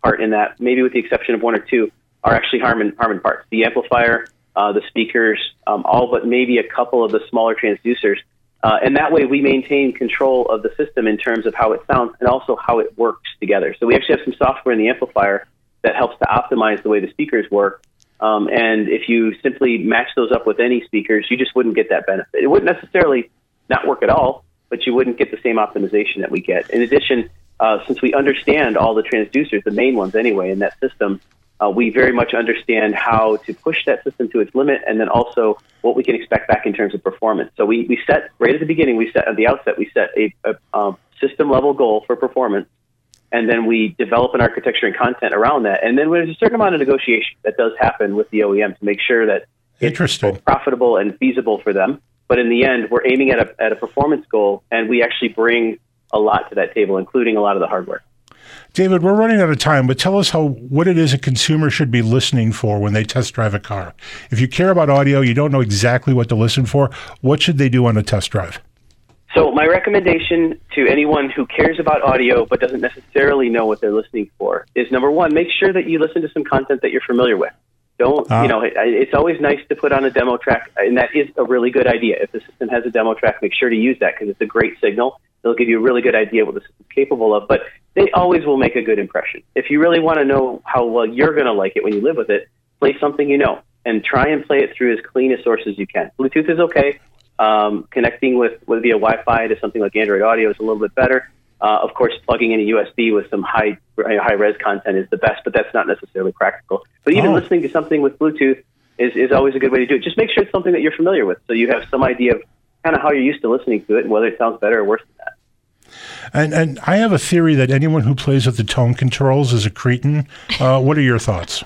part in that, maybe with the exception of one or two, are actually Harman Harman parts. The amplifier, uh, the speakers, um, all but maybe a couple of the smaller transducers. Uh, and that way we maintain control of the system in terms of how it sounds and also how it works together. So we actually have some software in the amplifier that helps to optimize the way the speakers work. Um, and if you simply match those up with any speakers, you just wouldn't get that benefit. It wouldn't necessarily not work at all, but you wouldn't get the same optimization that we get. In addition, uh, since we understand all the transducers, the main ones anyway, in that system, uh, we very much understand how to push that system to its limit and then also what we can expect back in terms of performance. So we, we set, right at the beginning, we set at the outset, we set a, a um, system-level goal for performance, and then we develop an architecture and content around that. And then there's a certain amount of negotiation that does happen with the O E M to make sure that it's both profitable and feasible for them. But in the end, we're aiming at a, at a performance goal, and we actually bring a lot to that table, including a lot of the hardware. David, we're running out of time, but tell us how what it is a consumer should be listening for when they test drive a car. If you care about audio, you don't know exactly what to listen for, what should they do on a test drive? So my recommendation to anyone who cares about audio but doesn't necessarily know what they're listening for is, number one, make sure that you listen to some content that you're familiar with. Don't, uh, you know, it, it's always nice to put on a demo track, and that is a really good idea. If the system has a demo track, make sure to use that because it's a great signal. It'll give you a really good idea what the system's capable of, but they always will make a good impression. If you really want to know how well you're going to like it when you live with it, play something you know, and try and play it through as clean a source as you can. Bluetooth is okay. Um, connecting with, with via Wi-Fi to something like Android Audio is a little bit better. Uh, of course, plugging in a U S B with some high high res content is the best, but that's not necessarily practical. But even oh. listening to something with Bluetooth is, is always a good way to do it. Just make sure it's something that you're familiar with, so you have some idea of kind of how you're used to listening to it and whether it sounds better or worse than that. And and I have a theory that anyone who plays with the tone controls is a cretin. Uh, what are your thoughts?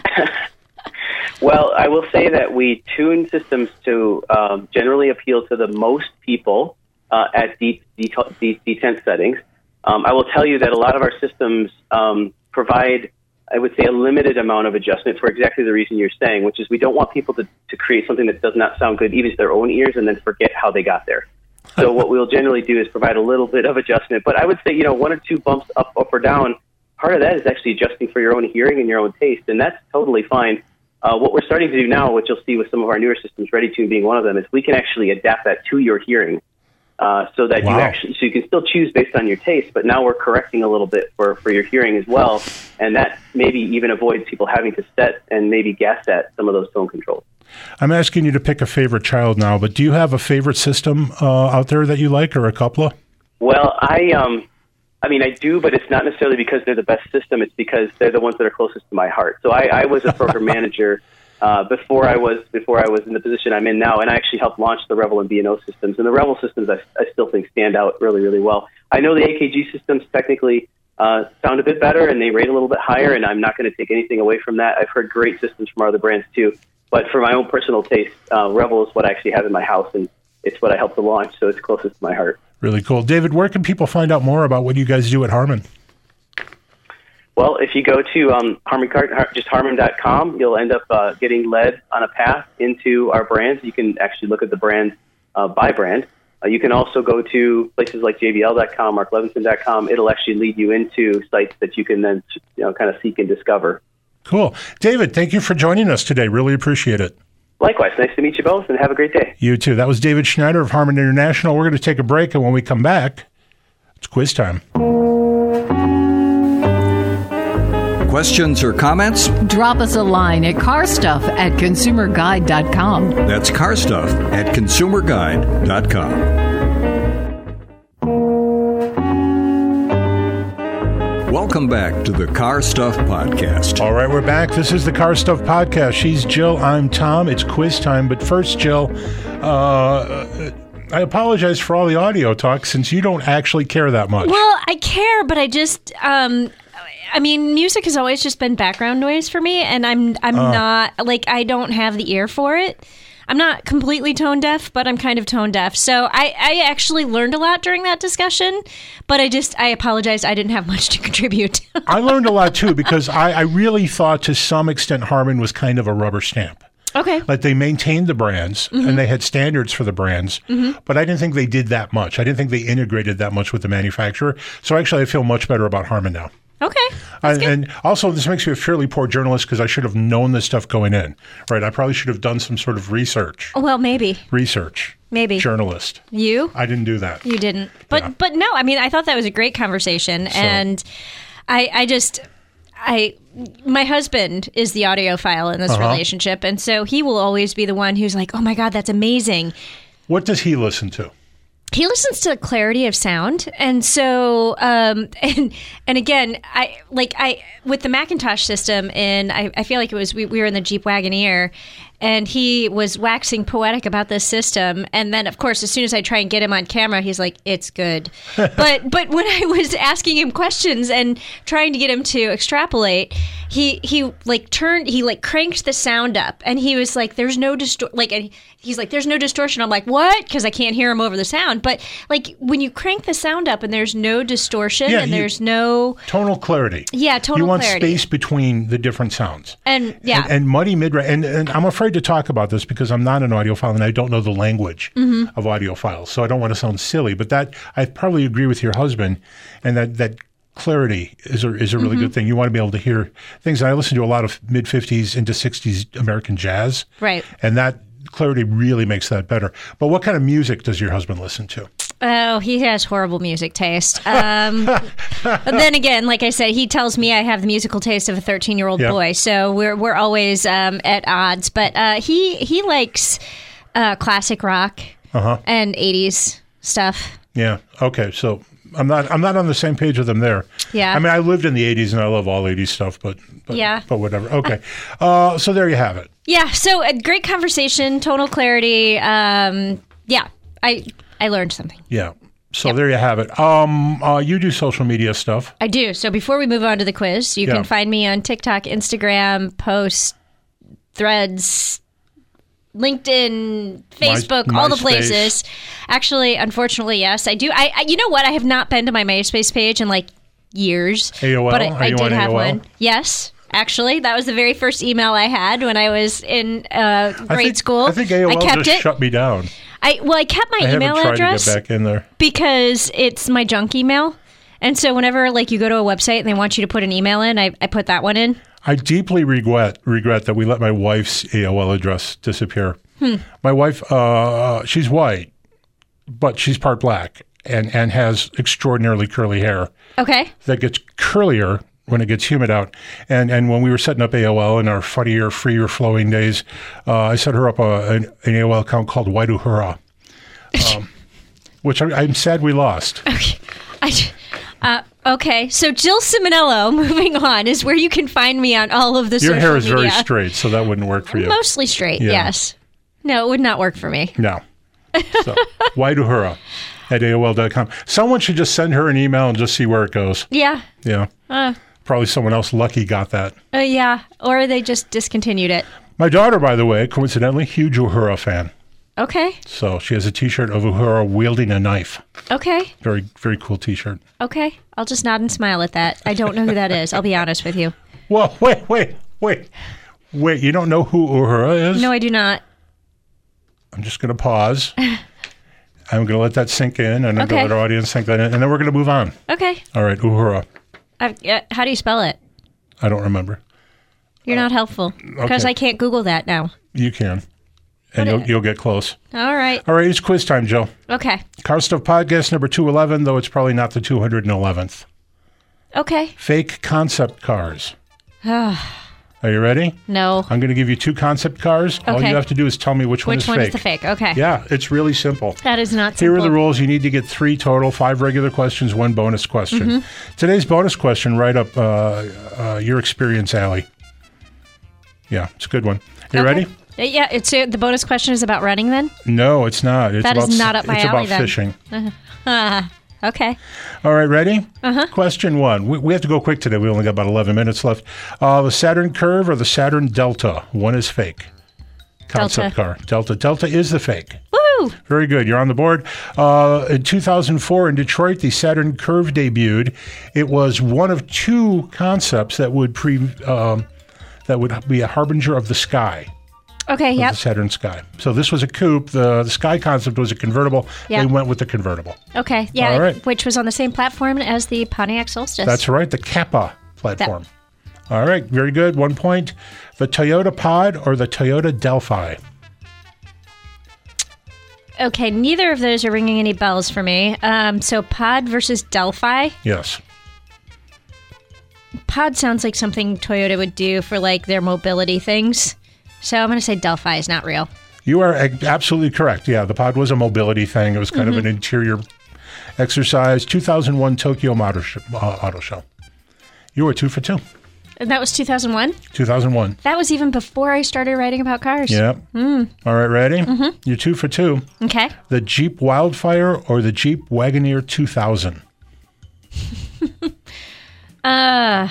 Well, I will say that we tune systems to um, generally appeal to the most people uh, at D ten settings. Um, I will tell you that a lot of our systems um, provide, I would say, a limited amount of adjustment for exactly the reason you're saying, which is we don't want people to, to create something that does not sound good even to their own ears and then forget how they got there. So what we'll generally do is provide a little bit of adjustment. But I would say, you know, one or two bumps up, up or down, part of that is actually adjusting for your own hearing and your own taste, and that's totally fine. Uh, what we're starting to do now, which you'll see with some of our newer systems, ReadyTune being one of them, is we can actually adapt that to your hearing. Uh, so that wow. you actually, so you can still choose based on your taste, but now we're correcting a little bit for, for your hearing as well, and that maybe even avoids people having to set and maybe guess at some of those tone controls. I'm asking you to pick a favorite child now, but do you have a favorite system uh, out there that you like, or a couple of? Well, I, um, I mean, I do, but it's not necessarily because they're the best system. It's because they're the ones that are closest to my heart. So I, I was a program manager Uh, before I was before I was in the position I'm in now, and I actually helped launch the Revel and B and O systems. And the Revel systems, I, I still think, stand out really, really well. I know the A K G systems technically uh, sound a bit better, and they rate a little bit higher, and I'm not going to take anything away from that. I've heard great systems from other brands, too. But for my own personal taste, uh, Revel is what I actually have in my house, and it's what I helped to launch, so it's closest to my heart. Really cool. David, where can people find out more about what you guys do at Harman? Well, if you go to um, Harman Kardon, just Harman dot com, you'll end up uh, getting led on a path into our brands. You can actually look at the brands uh, by brand. Uh, you can also go to places like J B L dot com, Mark Levinson dot com. It'll actually lead you into sites that you can then, you know, kind of seek and discover. Cool. David, thank you for joining us today. Really appreciate it. Likewise. Nice to meet you both, and have a great day. You too. That was David Schneider of Harman International. We're going to take a break, and when we come back, it's quiz time. Questions or comments? Drop us a line at carstuff at consumer guide dot com. That's carstuff at consumer guide dot com. Welcome back to the Car Stuff Podcast. All right, we're back. This is the Car Stuff Podcast. She's Jill. I'm Tom. It's quiz time. But first, Jill, uh, I apologize for all the audio talk since you don't actually care that much. Well, I care, but I just... Um, I mean, music has always just been background noise for me, and I'm I'm uh, not, like, I don't have the ear for it. I'm not completely tone deaf, but I'm kind of tone deaf. So I, I actually learned a lot during that discussion, but I just, I apologize, I didn't have much to contribute. I learned a lot, too, because I, I really thought to some extent Harman was kind of a rubber stamp. Okay. Like they maintained the brands, mm-hmm. and they had standards for the brands, mm-hmm. but I didn't think they did that much. I didn't think they integrated that much with the manufacturer. So actually, I feel much better about Harman now. Okay. I, and also, this makes me a fairly poor journalist because I should have known this stuff going in, right? I probably should have done some sort of research. Well, maybe. Research. Maybe. Journalist. You? I didn't do that. You didn't. But Yeah. but no, I mean, I thought that was a great conversation. So- And I I just, I, my husband is the audiophile in this Uh-huh. relationship. And so he will always be the one who's like, oh my God, that's amazing. What does he listen to? He listens to the clarity of sound, and so um, and and again, I like I with the Macintosh system, and I, I feel like it was we, we were in the Jeep Wagoneer, and he was waxing poetic about this system, and then of course, as soon as I try and get him on camera, he's like, "It's good," but but when I was asking him questions and trying to get him to extrapolate, he he like turned he like cranked the sound up, and he was like, "There's no distor like." And he's like, "There's no distortion." I'm like, "What?" Because I can't hear him over the sound. But like when you crank the sound up and there's no distortion Yeah, and you- there's no Tonal clarity. Yeah, tonal You want clarity. space between the different sounds. and yeah And, and muddy mid-range. And, and I'm afraid to talk about this because I'm not an audiophile and I don't know the language Mm-hmm. of audiophiles. So I don't want to sound silly. But that I probably agree with your husband, and that that clarity is a, is a really Mm-hmm. good thing. You want to be able to hear things. And I listen to a lot of mid-fifties into sixties American jazz. Right. And that clarity really makes that better. But what kind of music does your husband listen to? oh he has horrible music taste. Um, but then again, like I said, he tells me I have the musical taste of a thirteen year old Yeah. boy, so we're we're always um, at odds. But uh, he he likes uh, classic rock Uh-huh. and eighties stuff. Yeah. Okay. So I'm not I'm not on the same page with him there. Yeah. I mean, I lived in the eighties and I love all eighties stuff, but, but Yeah. But whatever. Okay. Uh, so there you have it. Yeah, so a great conversation, tonal clarity. Um, yeah, I I learned something. Yeah. So there you have it. Um, uh, you do social media stuff. I do. So before we move on to the quiz, you Yeah. can find me on TikTok, Instagram, Post, Threads, LinkedIn, Facebook, all the MySpace. places. Actually, unfortunately, yes, I do. I, I you know what? I have not been to my MySpace page in like years. A O L? But I, Are I you did on have A O L? one. Yes. Actually, that was the very first email I had when I was in uh, grade I think, school. I think A O L kept just it. shut me down. I well, I kept my I email haven't tried address to get back in there. because it's my junk email, and so whenever like you go to a website and they want you to put an email in, I, I put that one in. I deeply regret regret that we let my wife's A O L address disappear. Hmm. My wife, uh, she's white, but she's part black and, and has extraordinarily curly hair Okay. that gets curlier when it gets humid out. And and when we were setting up A O L in our funnier, freer flowing days, uh, I set her up a, an, an A O L account called Waiduhura, um, which I, I'm sad we lost. I, uh, okay, so Jill Simonello, moving on, is where you can find me on all of the Your social hair is media. very straight, so that wouldn't work for you. Mostly straight, Yeah. yes. No, it would not work for me. No. So, Waiduhura at A O L dot com. Someone should just send her an email and just see where it goes. Yeah. Yeah. Uh, Probably someone else lucky got that. uh, yeah. Or they just discontinued it. My daughter, by the way, coincidentally, huge Uhura fan. Okay. So she has a T-shirt of Uhura wielding a knife. Okay. Very, very cool T-shirt. Okay. I'll just nod and smile at that. I don't know who that is. I'll be honest with you. Well, wait, wait, wait. Wait, you don't know who Uhura is? No, I do not. I'm just going to pause. I'm going to let that sink in, and I'm going Okay. to let our audience sink that in, and then we're going to move on. Okay. All right, Uhura. I've, uh, how do you spell it? I don't remember. You're not helpful because okay. I can't Google that now. You can, and you'll, you'll get close. All right. All right, it's quiz time, Joe. Okay. Car Stuff Podcast number two eleven, though it's probably not the two hundred eleventh. Okay. Fake concept cars. Are you ready? No. I'm going to give you two concept cars. All Okay. you have to do is tell me which, one Which is one fake. is the fake? Okay. Yeah, it's really simple. That is not Here simple. are the rules. You need to get three total, five regular questions, one bonus question. Mm-hmm. Today's bonus question, right up uh, uh, your experience alley. Yeah, it's a good one. You Okay. ready? Uh, Yeah, it's uh, the bonus question is about running then? No, it's not. It's That about, is not up my It's alley about then. fishing. Okay. All right, ready? Uh-huh. Question one. We, we have to go quick today. We only got about eleven minutes left. Uh, the Saturn Curve or the Saturn Delta? One is fake. Concept Delta. car. Delta. Delta is the fake. Woo! Very good. You're on the board. Uh, in two thousand four in Detroit, the Saturn Curve debuted. It was one of two concepts that would pre um, that would be a harbinger of the sky. Okay, of yep. the Saturn Sky. So this was a coupe. The, the Sky concept was a convertible. Yep. They went with the convertible. Okay, yeah, All right. which was on the same platform as the Pontiac Solstice. That's right, the Kappa platform. That. All right, very good. One point. The Toyota Pod or the Toyota Delphi? Okay, neither of those are ringing any bells for me. Um, so Pod versus Delphi. Yes. Pod sounds like something Toyota would do for like their mobility things. So I'm going to say Delphi is not real. You are ag- absolutely correct. Yeah, the Pod was a mobility thing. It was kind Mm-hmm. of an interior exercise. two thousand one Tokyo Motor Sh- uh, Auto Show. You were two for two. And that was two thousand one? two thousand one. That was even before I started writing about cars. Yep. Mm. All right, ready? Mm-hmm. You're two for two. Okay. The Jeep Wildfire or the Jeep Wagoneer two thousand? uh...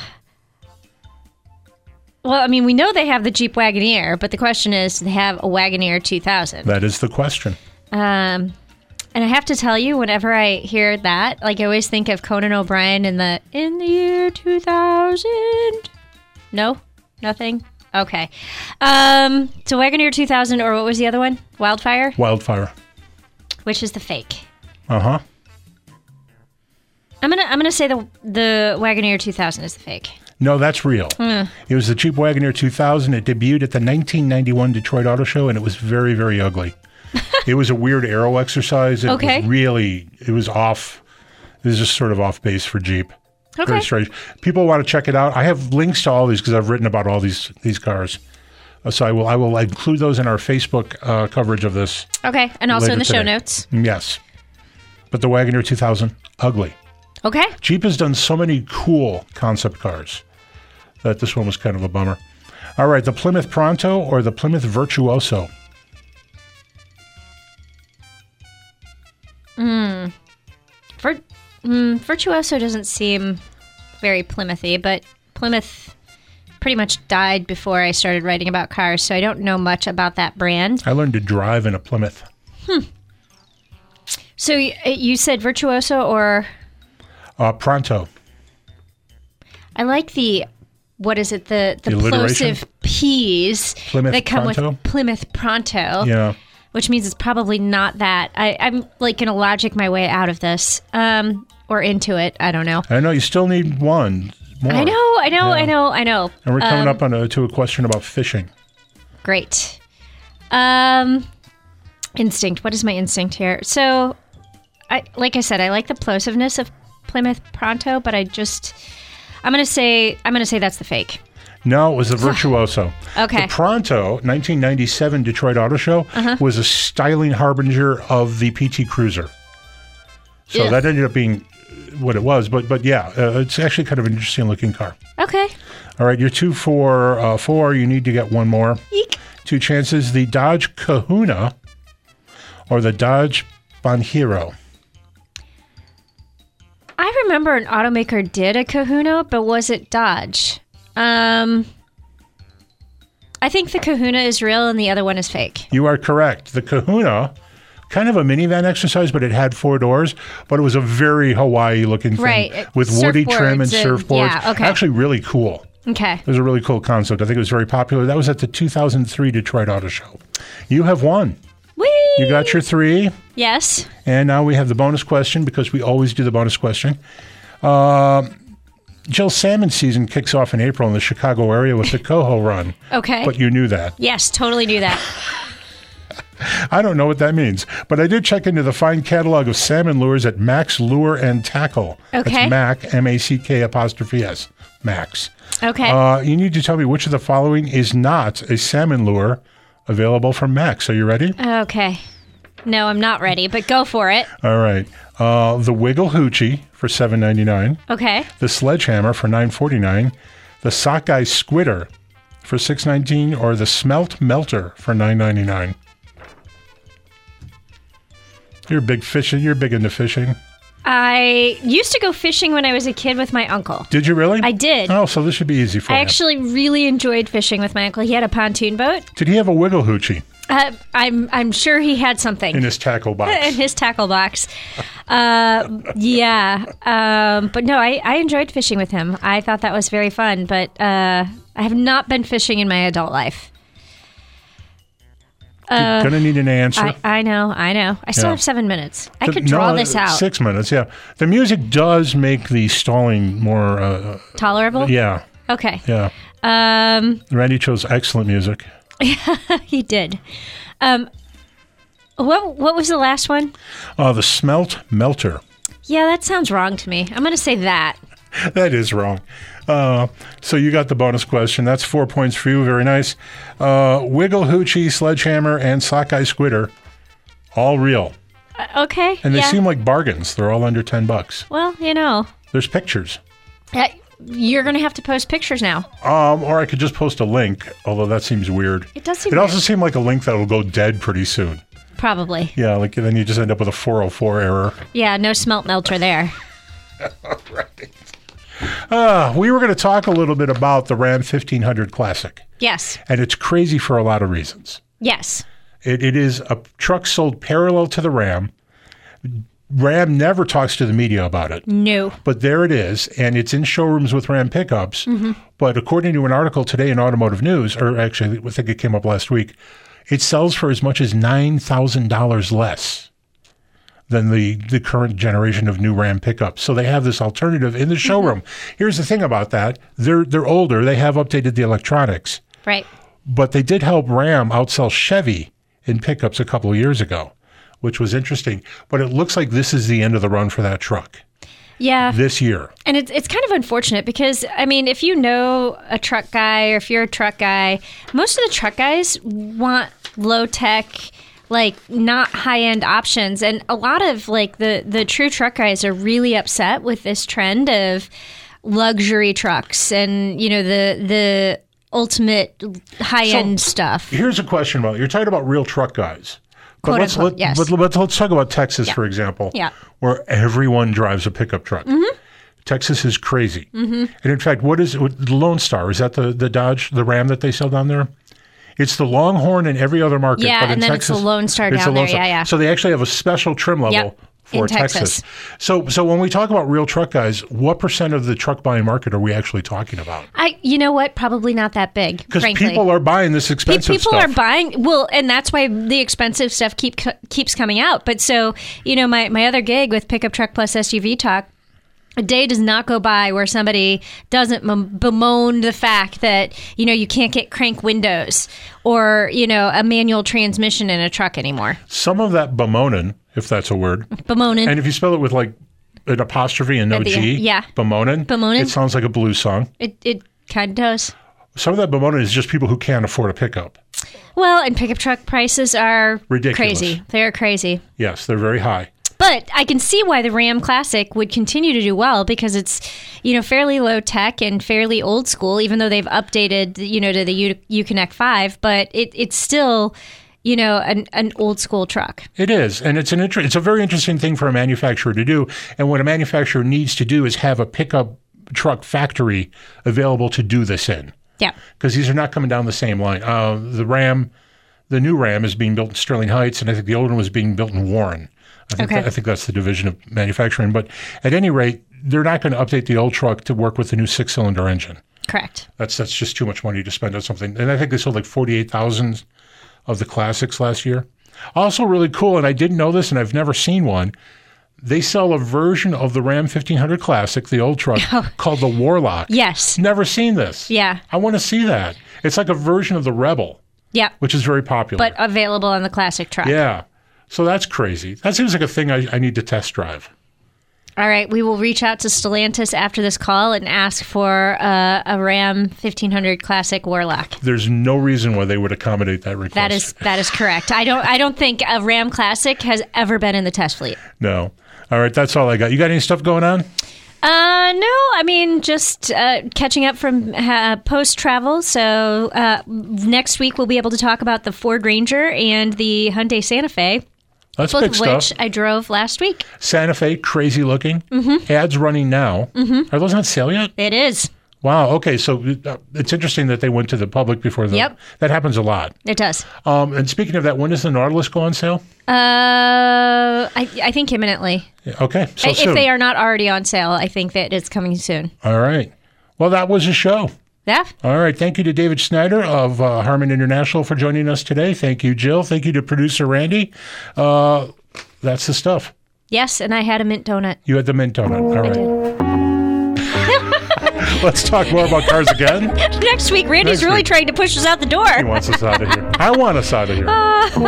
Well, I mean, we know they have the Jeep Wagoneer, but the question is, do they have a Wagoneer two thousand? That is the question. Um, and I have to tell you, whenever I hear that, like I always think of Conan O'Brien in the in the year two thousand. No, nothing. Okay. Um, so Wagoneer two thousand, or what was the other one? Wildfire. Wildfire. Which is the fake? Uh huh. I'm gonna I'm gonna say the the Wagoneer two thousand is the fake. No, that's real. Mm. It was the Jeep Wagoneer two thousand. It debuted at the nineteen ninety-one Detroit Auto Show, and it was very, very ugly. It was a weird aero exercise. It Okay. was really, it was off. It was just sort of off base for Jeep. Okay. Very strange. People want to check it out. I have links to all these because I've written about all these these cars. Uh, so I will I will include those in our Facebook uh, coverage of this. Okay, and also in later the show today. notes. Yes. But the Wagoneer two thousand, ugly. Okay. Jeep has done so many cool concept cars that this one was kind of a bummer. All right, the Plymouth Pronto or the Plymouth Virtuoso? Mm. Vir- mm, Virtuoso doesn't seem very Plymouthy, but Plymouth pretty much died before I started writing about cars, so I don't know much about that brand. I learned to drive in a Plymouth. Hmm. So y- you said Virtuoso or... Uh, Pronto. I like the... What is it? The the, The alliteration? plosive P's Plymouth that come Pronto? with Plymouth Pronto. Yeah. Which means it's probably not that. I, I'm like going to logic my way out of this um, or into it. I don't know. I know you still need one more. I know, I know, Yeah. I know, I know. And we're coming Um, up on a, to a question about fishing. Great. Um, instinct. What is my instinct here? So, I like I said, I like the plosiveness of Plymouth Pronto, but I just I'm gonna say I'm gonna say that's the fake. No, it was the Virtuoso. Okay. The Pronto, nineteen ninety-seven Detroit Auto Show, Uh-huh. was a styling harbinger of the P T Cruiser. So Ew. that ended up being what it was. But but yeah, uh, it's actually kind of an interesting looking car. Okay. All right, you're two for uh, four. You need to get one more. Eek. Two chances. The Dodge Kahuna or the Dodge Banhero. I remember an automaker did a Kahuna, but was it Dodge? Um, I think the Kahuna is real and the other one is fake. You are correct. The Kahuna, kind of a minivan exercise, but it had four doors, but it was a very Hawaii-looking thing Right. with woody trim and Surfboards and- surfboards. yeah, okay. Actually, really cool. Okay. It was a really cool concept. I think it was very popular. That was at the two thousand three Detroit Auto Show. You have won. Whee! You got your three, Yes. and now we have the bonus question because we always do the bonus question. Uh, Jill salmon season kicks off in April in the Chicago area with the Coho Run. Okay. But you knew that. Yes, totally knew that. I don't know what that means, but I did check into the fine catalog of salmon lures at Max Lure and Tackle. Okay. That's Mac, M A C K apostrophe S, Max. Okay. Uh, you need to tell me which of the following is not a salmon lure available from Max. Are you ready? Okay. No, I'm not ready, but go for it. All right. Uh, the Wiggle Hoochie for seven ninety-nine. Okay. The Sledgehammer for nine forty-nine. The Sockeye Squidder for six nineteen, or the Smelt Melter for nine ninety-nine. You're big fishing. You're big into fishing. I used to go fishing when I was a kid with my uncle. Did you really? I did. Oh, so this should be easy for I you. actually really enjoyed fishing with my uncle. He had a pontoon boat. Did he have a Wiggle Hoochie Uh, I'm I'm sure he had something in his tackle box? in his tackle box. Uh, yeah, um, but no, I, I enjoyed fishing with him. I thought that was very fun. But uh, I have not been fishing in my adult life. You're going to need an answer. I, I know, I know. I still Yeah. have seven minutes. I The- could draw no, this out. Six minutes, yeah. The music does make the stalling more, uh, Tolerable? yeah, Okay. yeah. Um, Randy chose excellent music. he did. Um, what what was the last one? Uh, the Smelt Melter. Yeah, that sounds wrong to me. I'm going to say that. That is wrong. Uh, so you got the bonus question. That's four points for you. Very nice. Uh, Wiggle Hoochie, Sledgehammer, and Sockeye Squitter, all real. Uh, okay. And they yeah. seem like bargains. They're all under ten bucks. Well, you know, There's pictures. uh, you're going to have to post pictures now. Um, or I could just post a link, although that seems weird. It does seem It also weird. seemed like a link that will go dead pretty soon. Probably. Yeah, like then you just end up with a four oh four error. Yeah, no smelt melter there. Right. Uh, we were going to talk a little bit about the Ram fifteen hundred Classic. Yes. And it's crazy for a lot of reasons. Yes. It, it is a truck sold parallel to the Ram. Ram never talks to the media about it. No. But there it is, and it's in showrooms with Ram pickups. Mm-hmm. But according to an article today in Automotive News, or actually I think it came up last week, it sells for as much as nine thousand dollars less than the, the current generation of new Ram pickups. So they have this alternative in the showroom. Mm-hmm. Here's the thing about that. They're, they're older. They have updated the electronics. Right. But they did help Ram outsell Chevy in pickups a couple of years ago, which was interesting. But it looks like this is the end of the run for that truck Yeah. this year. And it's it's kind of unfortunate because, I mean, if you know a truck guy or if you're a truck guy, most of the truck guys want low tech, like not high end options. And a lot of like the, the true truck guys are really upset with this trend of luxury trucks and, you know, the the ultimate high end So, stuff. Here's a question about you're talking about real truck guys. But Quote, let's unquote, let, yes. but let's let's talk about Texas, Yeah. for example, Yeah. where everyone drives a pickup truck. Mm-hmm. Texas is crazy. Mm-hmm. And in fact, what is what, the Lone Star? Is that the, the Dodge, the Ram that they sell down there? It's the Longhorn in every other market. Yeah, but in and then it's Texas, the Lone Star it's down the Lone there. Star. Yeah, yeah. So they actually have a special trim level Yep, for in Texas. Texas. So so when we talk about real truck guys, what percent of the truck buying market are we actually talking about? I, you know what? Probably not that big, Because frankly. people are buying this expensive People stuff. are buying well, and that's why the expensive stuff keep keeps coming out. But so you know, my my other gig with Pickup Truck Plus S U V Talk, a day does not go by where somebody doesn't m- bemoan the fact that you know you can't get crank windows or you know a manual transmission in a truck anymore. Some of that bemoaning, if that's a word, Bemoaning. and if you spell it with like an apostrophe and no At the G, end, yeah. bemoaning, Bemoaning. it sounds like a blues song. It it kind of does. Some of that bemoaning is just people who can't afford a pickup. Well, and pickup truck prices are Ridiculous. crazy. They're crazy. Yes, they're very high. But I can see why the Ram Classic would continue to do well because it's, you know, fairly low tech and fairly old school, even though they've updated, you know, to the U- Uconnect five. But it, it's still, you know, an, an old school truck. It is, and it's an inter- it's a very interesting thing for a manufacturer to do. And what a manufacturer needs to do is have a pickup truck factory available to do this in, Yeah. because these are not coming down the same line. Uh, the Ram, the new Ram, is being built in Sterling Heights, and I think the old one was being built in Warren. I think, Okay. that, I think that's the division of manufacturing. But at any rate, they're not going to update the old truck to work with the new six-cylinder engine. Correct. That's that's just too much money to spend on something. And I think they sold like forty-eight thousand of the classics last year. Also really cool, and I didn't know this, and I've never seen one. They sell a version of the Ram fifteen hundred Classic, the old truck, called the Warlock. Yes. Never seen this. Yeah. I want to see that. It's like a version of the Rebel, Yeah. which is very popular. But available on the classic truck. yeah. So that's crazy. That seems like a thing I, I need to test drive. All right. We will reach out to Stellantis after this call and ask for uh, a Ram fifteen hundred Classic Warlock. There's no reason why they would accommodate that request. That is that is correct. I don't I don't think a Ram Classic has ever been in the test fleet. No. All right, that's all I got. You got any stuff going on? Uh, no, I mean, just uh, catching up from uh, post travel. So uh, next week we'll be able to talk about the Ford Ranger and the Hyundai Santa Fe, That's both big of stuff. which I drove last week. Santa Fe, crazy looking. Mm-hmm. Ads running now. Mm-hmm. Are those on sale yet? It is. Wow. Okay. So uh, it's interesting that they went to the public before the. Yep. That happens a lot. It does. Um, and speaking of that, when does the Nautilus go on sale? Uh, I, I think imminently. Yeah, okay. So if soon. they are not already on sale, I think that it's coming soon. All right. Well, that was a show. Yeah. All right. Thank you to David Schneider of uh, Harman International for joining us today. Thank you, Jill. Thank you to producer Randy. Uh, that's the stuff. Yes, and I had a mint donut. You had the mint donut. All I right. did. Let's talk more about cars again. Next week, Randy's Next really week. trying to push us out the door. He wants us out of here. I want us out of here.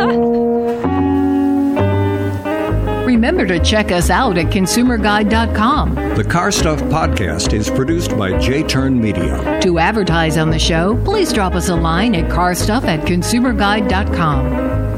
Remember to check us out at consumer guide dot com. The Car Stuff Podcast is produced by J-Turn Media. To advertise on the show, please drop us a line at carstuff at consumer guide dot com.